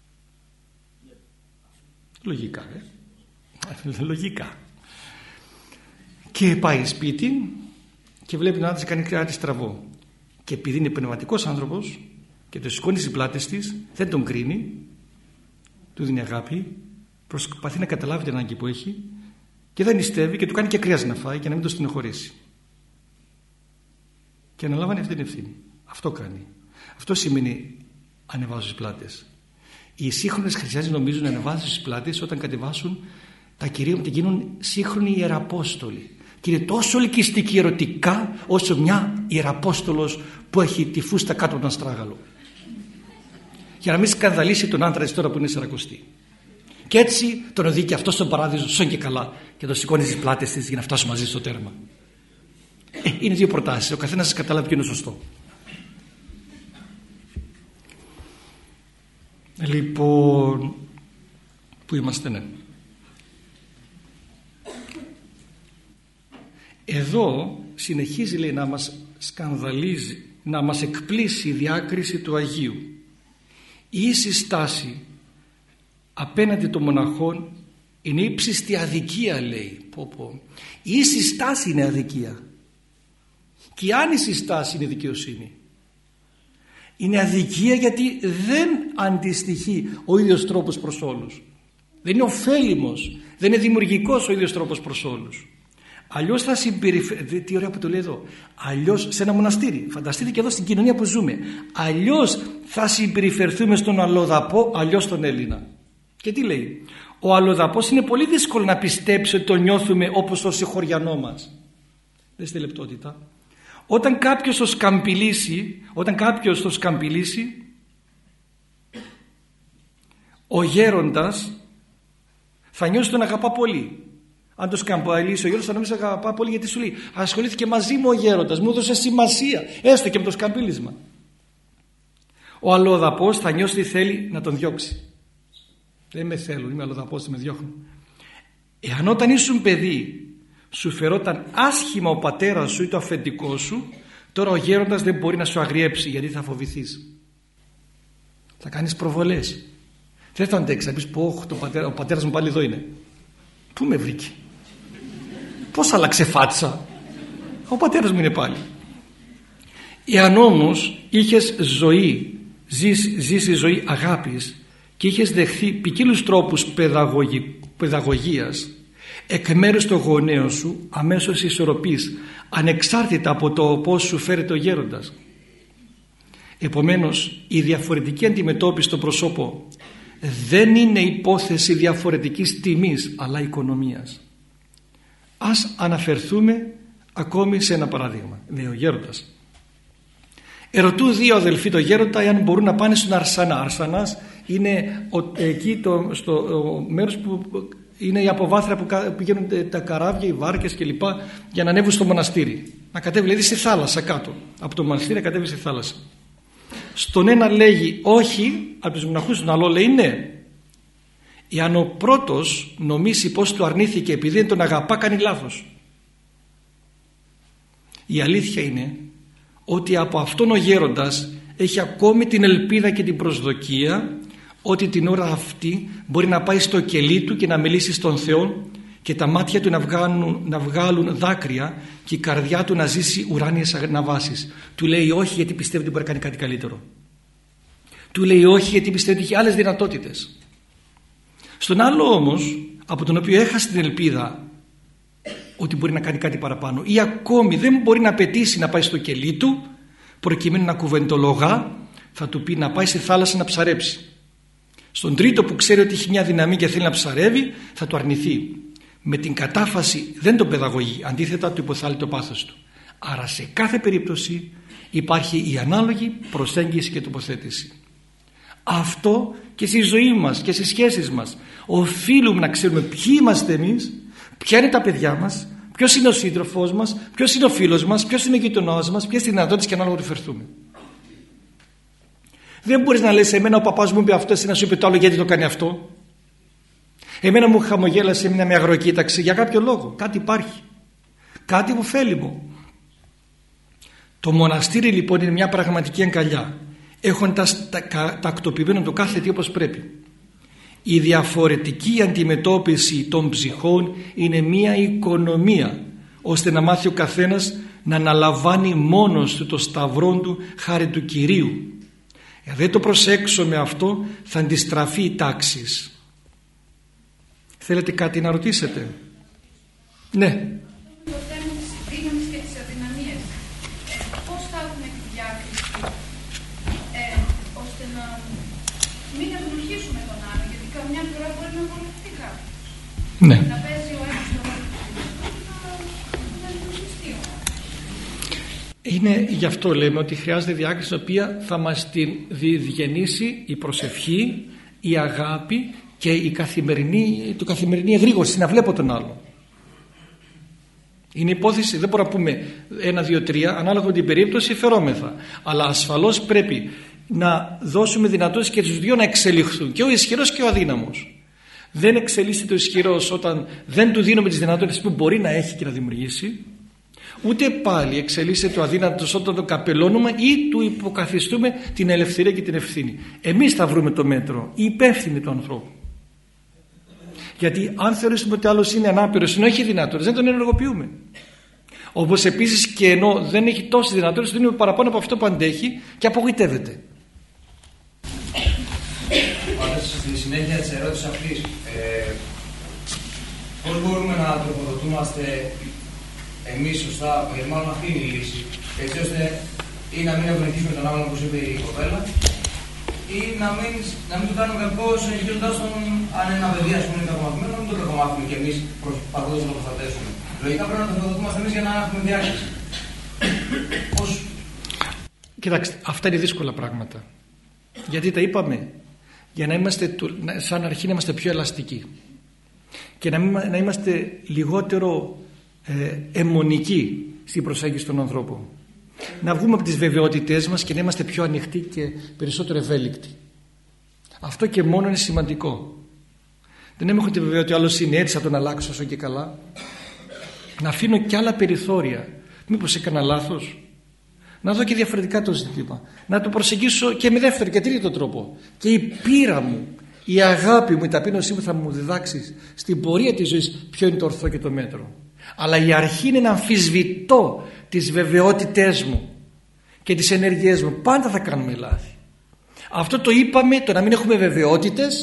Λογικά, ε. Λογικά. Και πάει σπίτι και βλέπει τον άντρα κάνει κάτι στραβό. Και επειδή είναι πνευματικός άνθρωπος και το σηκώνει στις πλάτες της, δεν τον κρίνει, του δίνει αγάπη, προσπαθεί να καταλάβει την ανάγκη που έχει και δεν νηστεύει και του κάνει και κρέας να φάει και να μην το στενοχωρήσει. Και αναλάβανε αυτή την ευθύνη. Αυτό κάνει. Αυτό σημαίνει ανεβάζω στις πλάτες. Οι σύγχρονες χριστιανοί νομίζουν να ανεβάζουν στις πλάτες όταν κατεβάσουν τα κυρίωματα και γίνουν σύγχρονοι ιεραπόστολοι. Και είναι τόσο ελκυστική ερωτικά όσο μια ιεραπόστολος που έχει τη φούστα κάτω από τον αστράγαλο. Για να μην σκανδαλίσει τον άντρα της τώρα που είναι σαρακοστή. Και έτσι τον οδηγεί και αυτό στον παράδεισο σον και καλά και τον σηκώνει στις πλάτες της για να φτάσουν μαζί στο τέρμα. Ε, είναι δύο προτάσεις. Ο καθένας σας καταλάβει ποιο είναι σωστό. Λοιπόν, πού είμαστε, ναι. Εδώ συνεχίζει, λέει, να μας σκανδαλίζει, να μας εκπλήσει η διάκριση του Αγίου. η ίση στάση απέναντι των μοναχών είναι ύψιστη αδικία, λέει. Πω, πω. Η ίση στάση είναι αδικία και η άνηση στάση είναι δικαιοσύνη. Είναι αδικία γιατί δεν αντιστοιχεί ο ίδιος τρόπος προς όλους. Δεν είναι ωφέλιμος, δεν είναι δημιουργικός ο ίδιος τρόπος προς όλους. Αλλιώς θα συμπεριφερθεί, τι ωραία που το λέει εδώ, αλλιώς σε ένα μοναστήρι, φανταστείτε και εδώ στην κοινωνία που ζούμε, αλλιώς θα συμπεριφερθούμε στον αλλοδαπό, αλλιώς στον Έλληνα. Και τι λέει, ο αλλοδαπός είναι πολύ δύσκολο να πιστέψει ότι το νιώθουμε όπως το συγχωριανό μας. Δες τη λεπτότητα. Όταν κάποιος το σκαμπιλήσει, όταν κάποιος το σκαμπιλήσει, ο γέροντας θα νιώσει τον αγαπά πολύ. Αν το σκαμπιλήσει ο γέροντας θα νιώσει τον αγαπά πολύ, γιατί σου λέει ασχολήθηκε μαζί μου ο γέροντας, μου έδωσε σημασία, έστω και με το σκαμπίλισμα. Ο αλλοδαπός θα νιώσει ότι θέλει να τον διώξει. Δεν με θέλουν, είμαι αλλοδαπός, με διώχνουν. Εάν όταν ήσουν παιδί σου φερόταν άσχημα ο πατέρας σου ή το αφεντικό σου, τώρα ο γέροντας δεν μπορεί να σου αγριέψει, γιατί θα φοβηθείς. Θα κάνεις προβολές. Δεν θα αντέξεις, θα πεις πω, πατέρα, ο πατέρας μου πάλι εδώ είναι. Πού με βρήκε, πώς άλλαξε φάτσα, ο πατέρας μου είναι πάλι. Εάν όμως είχες ζωή, ζεις, ζήσεις ζωή αγάπης και είχες δεχθεί ποικίλους τρόπους παιδαγωγι, παιδαγωγίας εκ μέρους των γονέων σου, αμέσως ισορροπής, ανεξάρτητα από το πώς σου φέρεται ο γέροντας. Επομένως, η διαφορετική αντιμετώπιση στο πρόσωπο δεν είναι υπόθεση διαφορετικής τιμής, αλλά οικονομίας. Ας αναφερθούμε ακόμη σε ένα παράδειγμα. Λέει ο γέροντας, ερωτούν δύο αδελφοί το γέροντα εάν μπορούν να πάνε στον Αρσανά. Αρσανάς είναι ο, εκεί το, στο ο μέρος που είναι η αποβάθρα που πηγαίνουν τα καράβια, οι βάρκες κλπ. Για να ανέβουν στο μοναστήρι. Να κατέβει δηλαδή στη θάλασσα κάτω. Από το μοναστήρι να κατέβει στη θάλασσα. Στον ένα λέγει όχι, από τους μοναχούς, στον άλλο λέει ναι. Εάν ο πρώτος νομίσει πως του αρνήθηκε επειδή δεν τον αγαπά, κάνει λάθος. Η αλήθεια είναι ότι από αυτόν ο γέροντας έχει ακόμη την ελπίδα και την προσδοκία ότι την ώρα αυτή μπορεί να πάει στο κελί του και να μιλήσει στον Θεό και τα μάτια του να βγάλουν, να βγάλουν δάκρυα και η καρδιά του να ζήσει ουράνιες αναβάσεις. Του λέει όχι γιατί πιστεύει ότι μπορεί να κάνει κάτι καλύτερο. Του λέει όχι γιατί πιστεύει ότι έχει άλλες δυνατότητες. Στον άλλο όμως, από τον οποίο έχασε την ελπίδα ότι μπορεί να κάνει κάτι παραπάνω ή ακόμη δεν μπορεί να απαιτήσει να πάει στο κελί του προκειμένου να κουβεντολογά, θα του πει να πάει στη θάλασσα να ψαρέψει. Στον τρίτο που ξέρει ότι έχει μια δύναμη και θέλει να ψαρεύει, θα του αρνηθεί. Με την κατάφαση δεν τον παιδαγωγεί, αντίθετα του υποθάλει το πάθος του. Άρα σε κάθε περίπτωση υπάρχει η ανάλογη προσέγγιση και τοποθέτηση. Αυτό και στη ζωή μας και στις σχέσεις μας. Οφείλουμε να ξέρουμε ποιοι είμαστε εμείς, ποια είναι τα παιδιά μας, ποιος είναι ο σύντροφός μας, ποιος είναι ο φίλος μας, ποιος είναι ο γειτονός μας, ποιες είναι οι δυνατότητες και ανάλογα του φερθούμε. Δεν μπορείς να λες εμένα ο παπάς μου είπε αυτό, εσύ να σου είπε το άλλο γιατί το κάνει αυτό. Εμένα μου χαμογέλασε, εμένα με αγροκοίταξε για κάποιο λόγο. Κάτι υπάρχει. Κάτι ωφέλιμο. Το μοναστήρι λοιπόν είναι μια πραγματική αγκαλιά. Έχοντας τακτοποιημένο το κάθε τι όπως πρέπει. Η διαφορετική αντιμετώπιση των ψυχών είναι μια οικονομία, ώστε να μάθει ο καθένας να αναλαμβάνει μόνος του το σταυρό του χάρη του Κυρίου. Αν δεν το προσέξουμε αυτό θα αντιστραφεί η τάξη. Θέλετε κάτι να ρωτήσετε? Ναι. Το θέμα της δύναμης και της αδυναμίας. Ε, πώς θα έχουμε τη διάκριση ε, ώστε να μην ευνουχίσουμε τον άλλο, γιατί καμιά φορά μπορεί να βολευτεί κάποιος. Ναι. Να παίζει ο ένας το ρόλο του να ευνουχιστεί. Είναι γι' αυτό λέμε ότι χρειάζεται διάκριση, η οποία θα μας την διηγενήσει η προσευχή, η αγάπη και η καθημερινή, το καθημερινή εγρήγορση, να βλέπω τον άλλο. Είναι υπόθεση, δεν μπορούμε να πούμε ένα, δύο, τρία, ανάλογα με την περίπτωση φερόμεθα. Αλλά ασφαλώς πρέπει να δώσουμε δυνατότητες και τους δύο να εξελιχθούν, και ο ισχυρός και ο αδύναμος. Δεν εξελίσσεται ο ισχυρός όταν δεν του δίνουμε τις δυνατότητες που μπορεί να έχει και να δημιουργήσει. Ούτε πάλι εξελίσσεται το αδύνατος όταν το καπελώνουμε ή του υποκαθιστούμε την ελευθερία και την ευθύνη. Εμείς θα βρούμε το μέτρο, οι υπεύθυνοι του ανθρώπου. Γιατί αν θεωρήσουμε ότι άλλος είναι ανάπηρος, ενώ έχει δυνατότητες, δεν τον ενεργοποιούμε. Όπως επίσης και ενώ δεν έχει τόσες δυνατότητες, τον είναι παραπάνω από αυτό που αντέχει και απογοητεύεται. Πάντως στη συνέχεια της ερώτησης αυτής, ε, πώς μπορούμε να τροφοδοτούμαστε εμείς σωστά, γιατί μάλλον αυτή είναι η λύση, έτσι ώστε ή να μην ευνοηθήσουμε τον άλλον όπως είπε η κοπέλα, ή να μην, να μην του κάνουμε κακώς εγγύοντας τον, αν είναι ένα παιδί ας πούμε είναι κακομαθημένο, να μην το κακομάθουμε κι εμείς προσπαθώντας να το προστατεύσουμε. Λογικά πρέπει να τροφοδοτούμαστε εμείς για να έχουμε διάκριση. Πώς... Κοιτάξτε, αυτά είναι δύσκολα πράγματα. Γιατί τα είπαμε, για να είμαστε σαν αρχή να είμαστε πιο ελαστικοί και να, μην, να είμαστε λιγότερο ε, αιμονικοί στην προσέγγιση των ανθρώπων. Να βγούμε από τις βεβαιότητές μας και να είμαστε πιο ανοιχτοί και περισσότερο ευέλικτοι. Αυτό και μόνο είναι σημαντικό. Δεν έχω τη βεβαιότητα ότι άλλος είναι έτσι, θα τον αλλάξω όσο και καλά. Να αφήνω και άλλα περιθώρια. Μήπως έκανα λάθος. Να δω και διαφορετικά το ζήτημα. Να το προσεγγίσω και με δεύτερο και τρίτο τρόπο. Και η πείρα μου, η αγάπη μου, η ταπείνωσή μου θα μου διδάξει στην πορεία της ζωής ποιο είναι το ορθό και το μέτρο. Αλλά η αρχή είναι να αμφισβητώ τις βεβαιότητές μου και τις ενέργειές μου. Πάντα θα κάνουμε λάθη. Αυτό το είπαμε, το να μην έχουμε βεβαιότητες,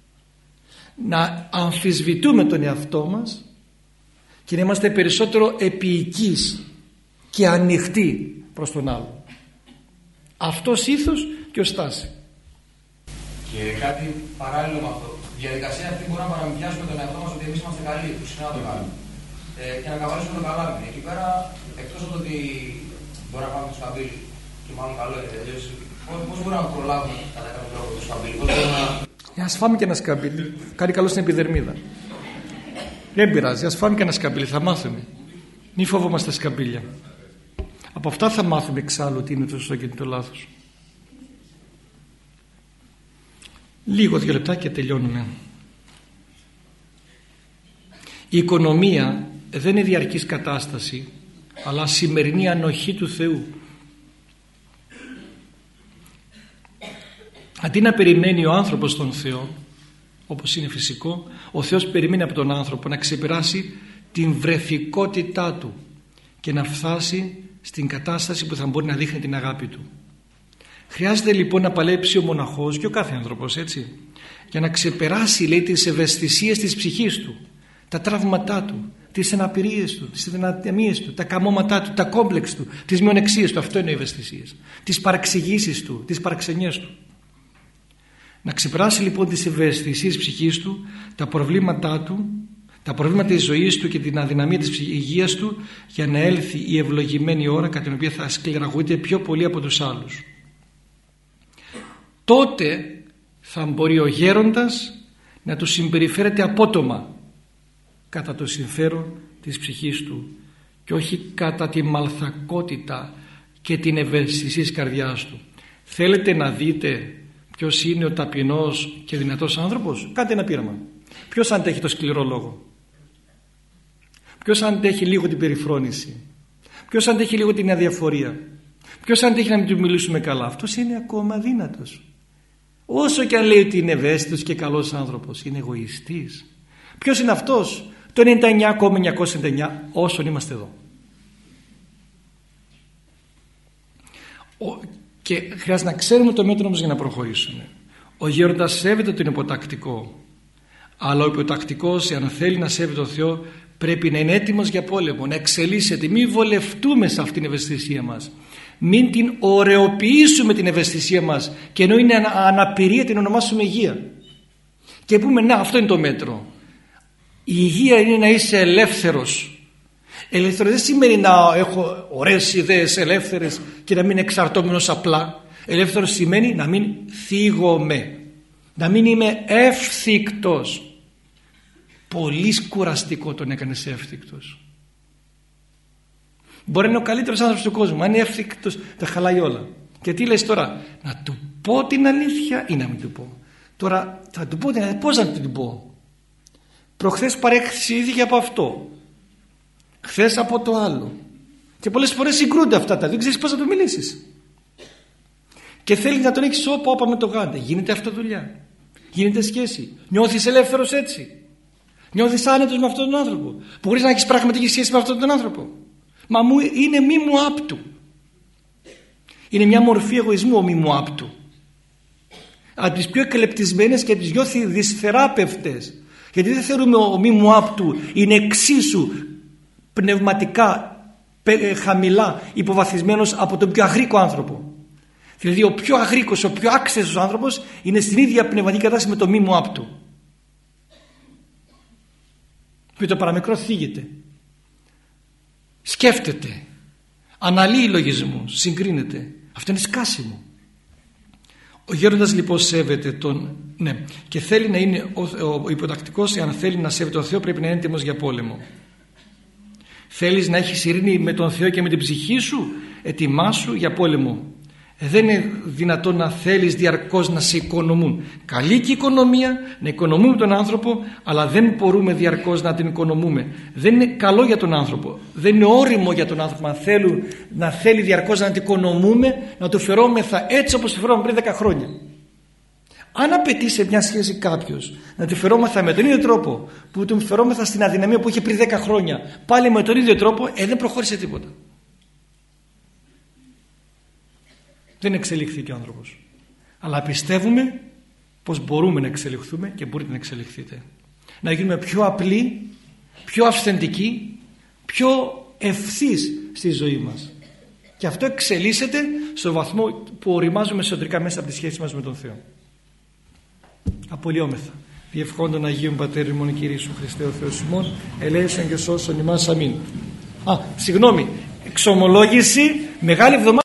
να αμφισβητούμε τον εαυτό μας και να είμαστε περισσότερο επίοικείς και ανοιχτοί προς τον άλλο. Αυτός ήθος και ο στάση. Και κάτι παράλληλο με αυτό. Η διαδικασία αυτή μπορεί να παραμυθιάσουμε τον εαυτό μας ότι εμείς είμαστε καλοί, που συχνά το κάνουμε. Ε, και να καβαλήσουμε το καλάμι. Εκεί πέρα, εκτός από το ότι μπορεί να πάμε το σκαμπίλι, και μάλλον καλό είναι τελείως, πώς μπορούμε να προλάβουμε κατά κάποιο τρόπο το σκαμπίλι, πώς μπορούμε να... Ε, ας φάμε και ένα σκαμπίλι. Κάνει καλό στην επιδερμίδα. Δεν πειράζει, ας φάμε και ένα σκαμπίλι, θα μάθουμε. Μη φοβόμαστε σκαμπίλια. Από αυτά θα μάθουμε εξάλλου τι είναι το σωστό και τι είναι το λάθος. Λίγο, δύο λεπτά και τελειώνουμε. Η οικονομία δεν είναι διαρκής κατάσταση, αλλά σημερινή ανοχή του Θεού. Αντί να περιμένει ο άνθρωπος τον Θεό, όπως είναι φυσικό, ο Θεός περιμένει από τον άνθρωπο να ξεπεράσει την βρεθικότητά του και να φτάσει στην κατάσταση που θα μπορεί να δείχνει την αγάπη του. Χρειάζεται λοιπόν να παλέψει ο μοναχός και ο κάθε άνθρωπος, έτσι, για να ξεπεράσει, λέει, τις ευαισθησίες της ψυχής του, τα τραύματά του, τις αναπηρίες του, τις δυνατομίες του, τα καμώματά του, τα κόμπλεξ του, τις μειονεξίες του. Αυτό είναι οι ευαισθησίες, τις παραξηγήσεις του, τις παραξενιές του. Να ξεπεράσει λοιπόν τις ευαισθησίες της ψυχής του, τα προβλήματά του, τα προβλήματα της ζωής του και την αδυναμία της υγείας του, για να έλθει η ευλογημένη ώρα κατά την οποία θα σκληραγωγείται πιο πολύ από τους άλλους. Τότε θα μπορεί ο γέροντας να του συμπεριφέρεται απότομα κατά το συμφέρον της ψυχής του και όχι κατά τη μαλθακότητα και την ευαισθησία της καρδιάς του. Θέλετε να δείτε ποιος είναι ο ταπεινός και δυνατός άνθρωπος? Κάντε ένα πείραμα. Ποιος αντέχει το σκληρό λόγο? Ποιος αντέχει λίγο την περιφρόνηση? Ποιος αντέχει λίγο την αδιαφορία? Ποιος αντέχει να μην του μιλήσουμε καλά? Αυτός είναι ακόμα δύνατος. Όσο και αν λέει ότι είναι ευαίσθητος και καλός άνθρωπος, είναι εγωιστής. Ποιος είναι αυτός? Το ενενήντα εννιά κόμμα εννιακόσια ενενήντα εννιά όσων είμαστε εδώ. Ο, και χρειάζεται να ξέρουμε το μέτρο όμως για να προχωρήσουμε. Ο γέροντας σέβεται τον υποτακτικό, αλλά ο υποτακτικός, εάν θέλει να σέβεται τον Θεό, πρέπει να είναι έτοιμος για πόλεμο, να εξελίσσεται. Μην βολευτούμε σε αυτήν την ευαισθησία μας. Μην την ωρεοποιήσουμε την ευαισθησία μας και ενώ είναι αναπηρία την ονομάσουμε υγεία. Και πούμε να, αυτό είναι το μέτρο. Η υγεία είναι να είσαι ελεύθερος. Ελεύθερος δεν σημαίνει να έχω ωραίες ιδέες ελεύθερες και να μην εξαρτώμενος απλά. Ελεύθερος σημαίνει να μην θίγομαι, να μην είμαι εύθυκτος. Πολύ κουραστικό τον έκανες εύθυκτος. Μπορεί να είναι ο καλύτερος άνθρωπος του κόσμου, αν είναι εύθυκτος τα χαλάει όλα. Και τι λες τώρα? Να του πω την αλήθεια ή να μην του πω? Τώρα θα του πω την αλήθεια, πώς να του πω? Προχθές παρεξηγήθηκε από αυτό, χθες από το άλλο. Και πολλές φορές συγκρούνται αυτά τα δύο, δεν ξέρεις πώς να του μιλήσεις. Και θέλει να τον έχεις όπα όπα με το γάντε. Γίνεται αυτό δουλειά. Γίνεται σχέση. Νιώθεις ελεύθερος έτσι. Νιώθεις άνετος με αυτόν τον άνθρωπο. Που μπορείς να έχεις πραγματική σχέση με αυτόν τον άνθρωπο. Μα μου, είναι μη μου άπτου. Είναι μια μορφή εγωισμού ο μη μου άπτου. Από τις πιο εκλεπτισμένες και τις πιο δυσθεράπευτες. Γιατί δεν θεωρούμε ο μη μου άπτου είναι εξίσου πνευματικά χαμηλά υποβαθισμένος από τον πιο αγρίκο άνθρωπο. Δηλαδή ο πιο αγρίκος, ο πιο άξιος άνθρωπος είναι στην ίδια πνευματική κατάσταση με το μη μου άπτου. Με το παραμικρό θίγεται. Σκέφτεται. Αναλύει λογισμούς. Συγκρίνεται. Αυτό είναι σκάσιμο. Ο γέροντας λοιπόν σέβεται τον... Ναι. Και θέλει να είναι ο, ο υποτακτικός, αν θέλει να σέβεται τον Θεό, πρέπει να είναι έτοιμος για πόλεμο. Θέλεις να έχεις ειρήνη με τον Θεό και με την ψυχή σου, ετοιμάσου για πόλεμο. Δεν είναι δυνατόν να θέλεις διαρκώς να σε οικονομούν. Καλή και η οικονομία, να οικονομούμε τον άνθρωπο, αλλά δεν μπορούμε διαρκώς να την οικονομούμε. Δεν είναι καλό για τον άνθρωπο. Δεν είναι όριμο για τον άνθρωπο να, θέλουν, να θέλει διαρκώς να την οικονομούμε, να του φερόμεθα έτσι όπως του φερόμαστε πριν δέκα χρόνια. Αν απαιτεί σε μια σχέση κάποιος να του φερόμεθα με τον ίδιο τρόπο που του φερόμεθα στην αδυναμία που είχε πριν δέκα χρόνια, πάλι με τον ίδιο τρόπο, ε, δεν προχώρησε τίποτα. Δεν εξελιχθήκε ο άνθρωπος. Αλλά πιστεύουμε πως μπορούμε να εξελιχθούμε και μπορείτε να εξελιχθείτε. Να γίνουμε πιο απλοί, πιο αυθεντικοί, πιο ευθύς στη ζωή μας. Και αυτό εξελίσσεται στο βαθμό που οριμάζουμε εσωτερικά μέσα από τη σχέση μας με τον Θεό. Απολυόμεθα. Διευχόντων Αγίων Πατέρ ημών Κύριε Ιησού Χριστέ ο Θεός ημών, ελέησον και σώσον ημάς. Αμήν. Α, συγγνώμη. Εξομολόγηση Μεγάλη Εβδομάδα.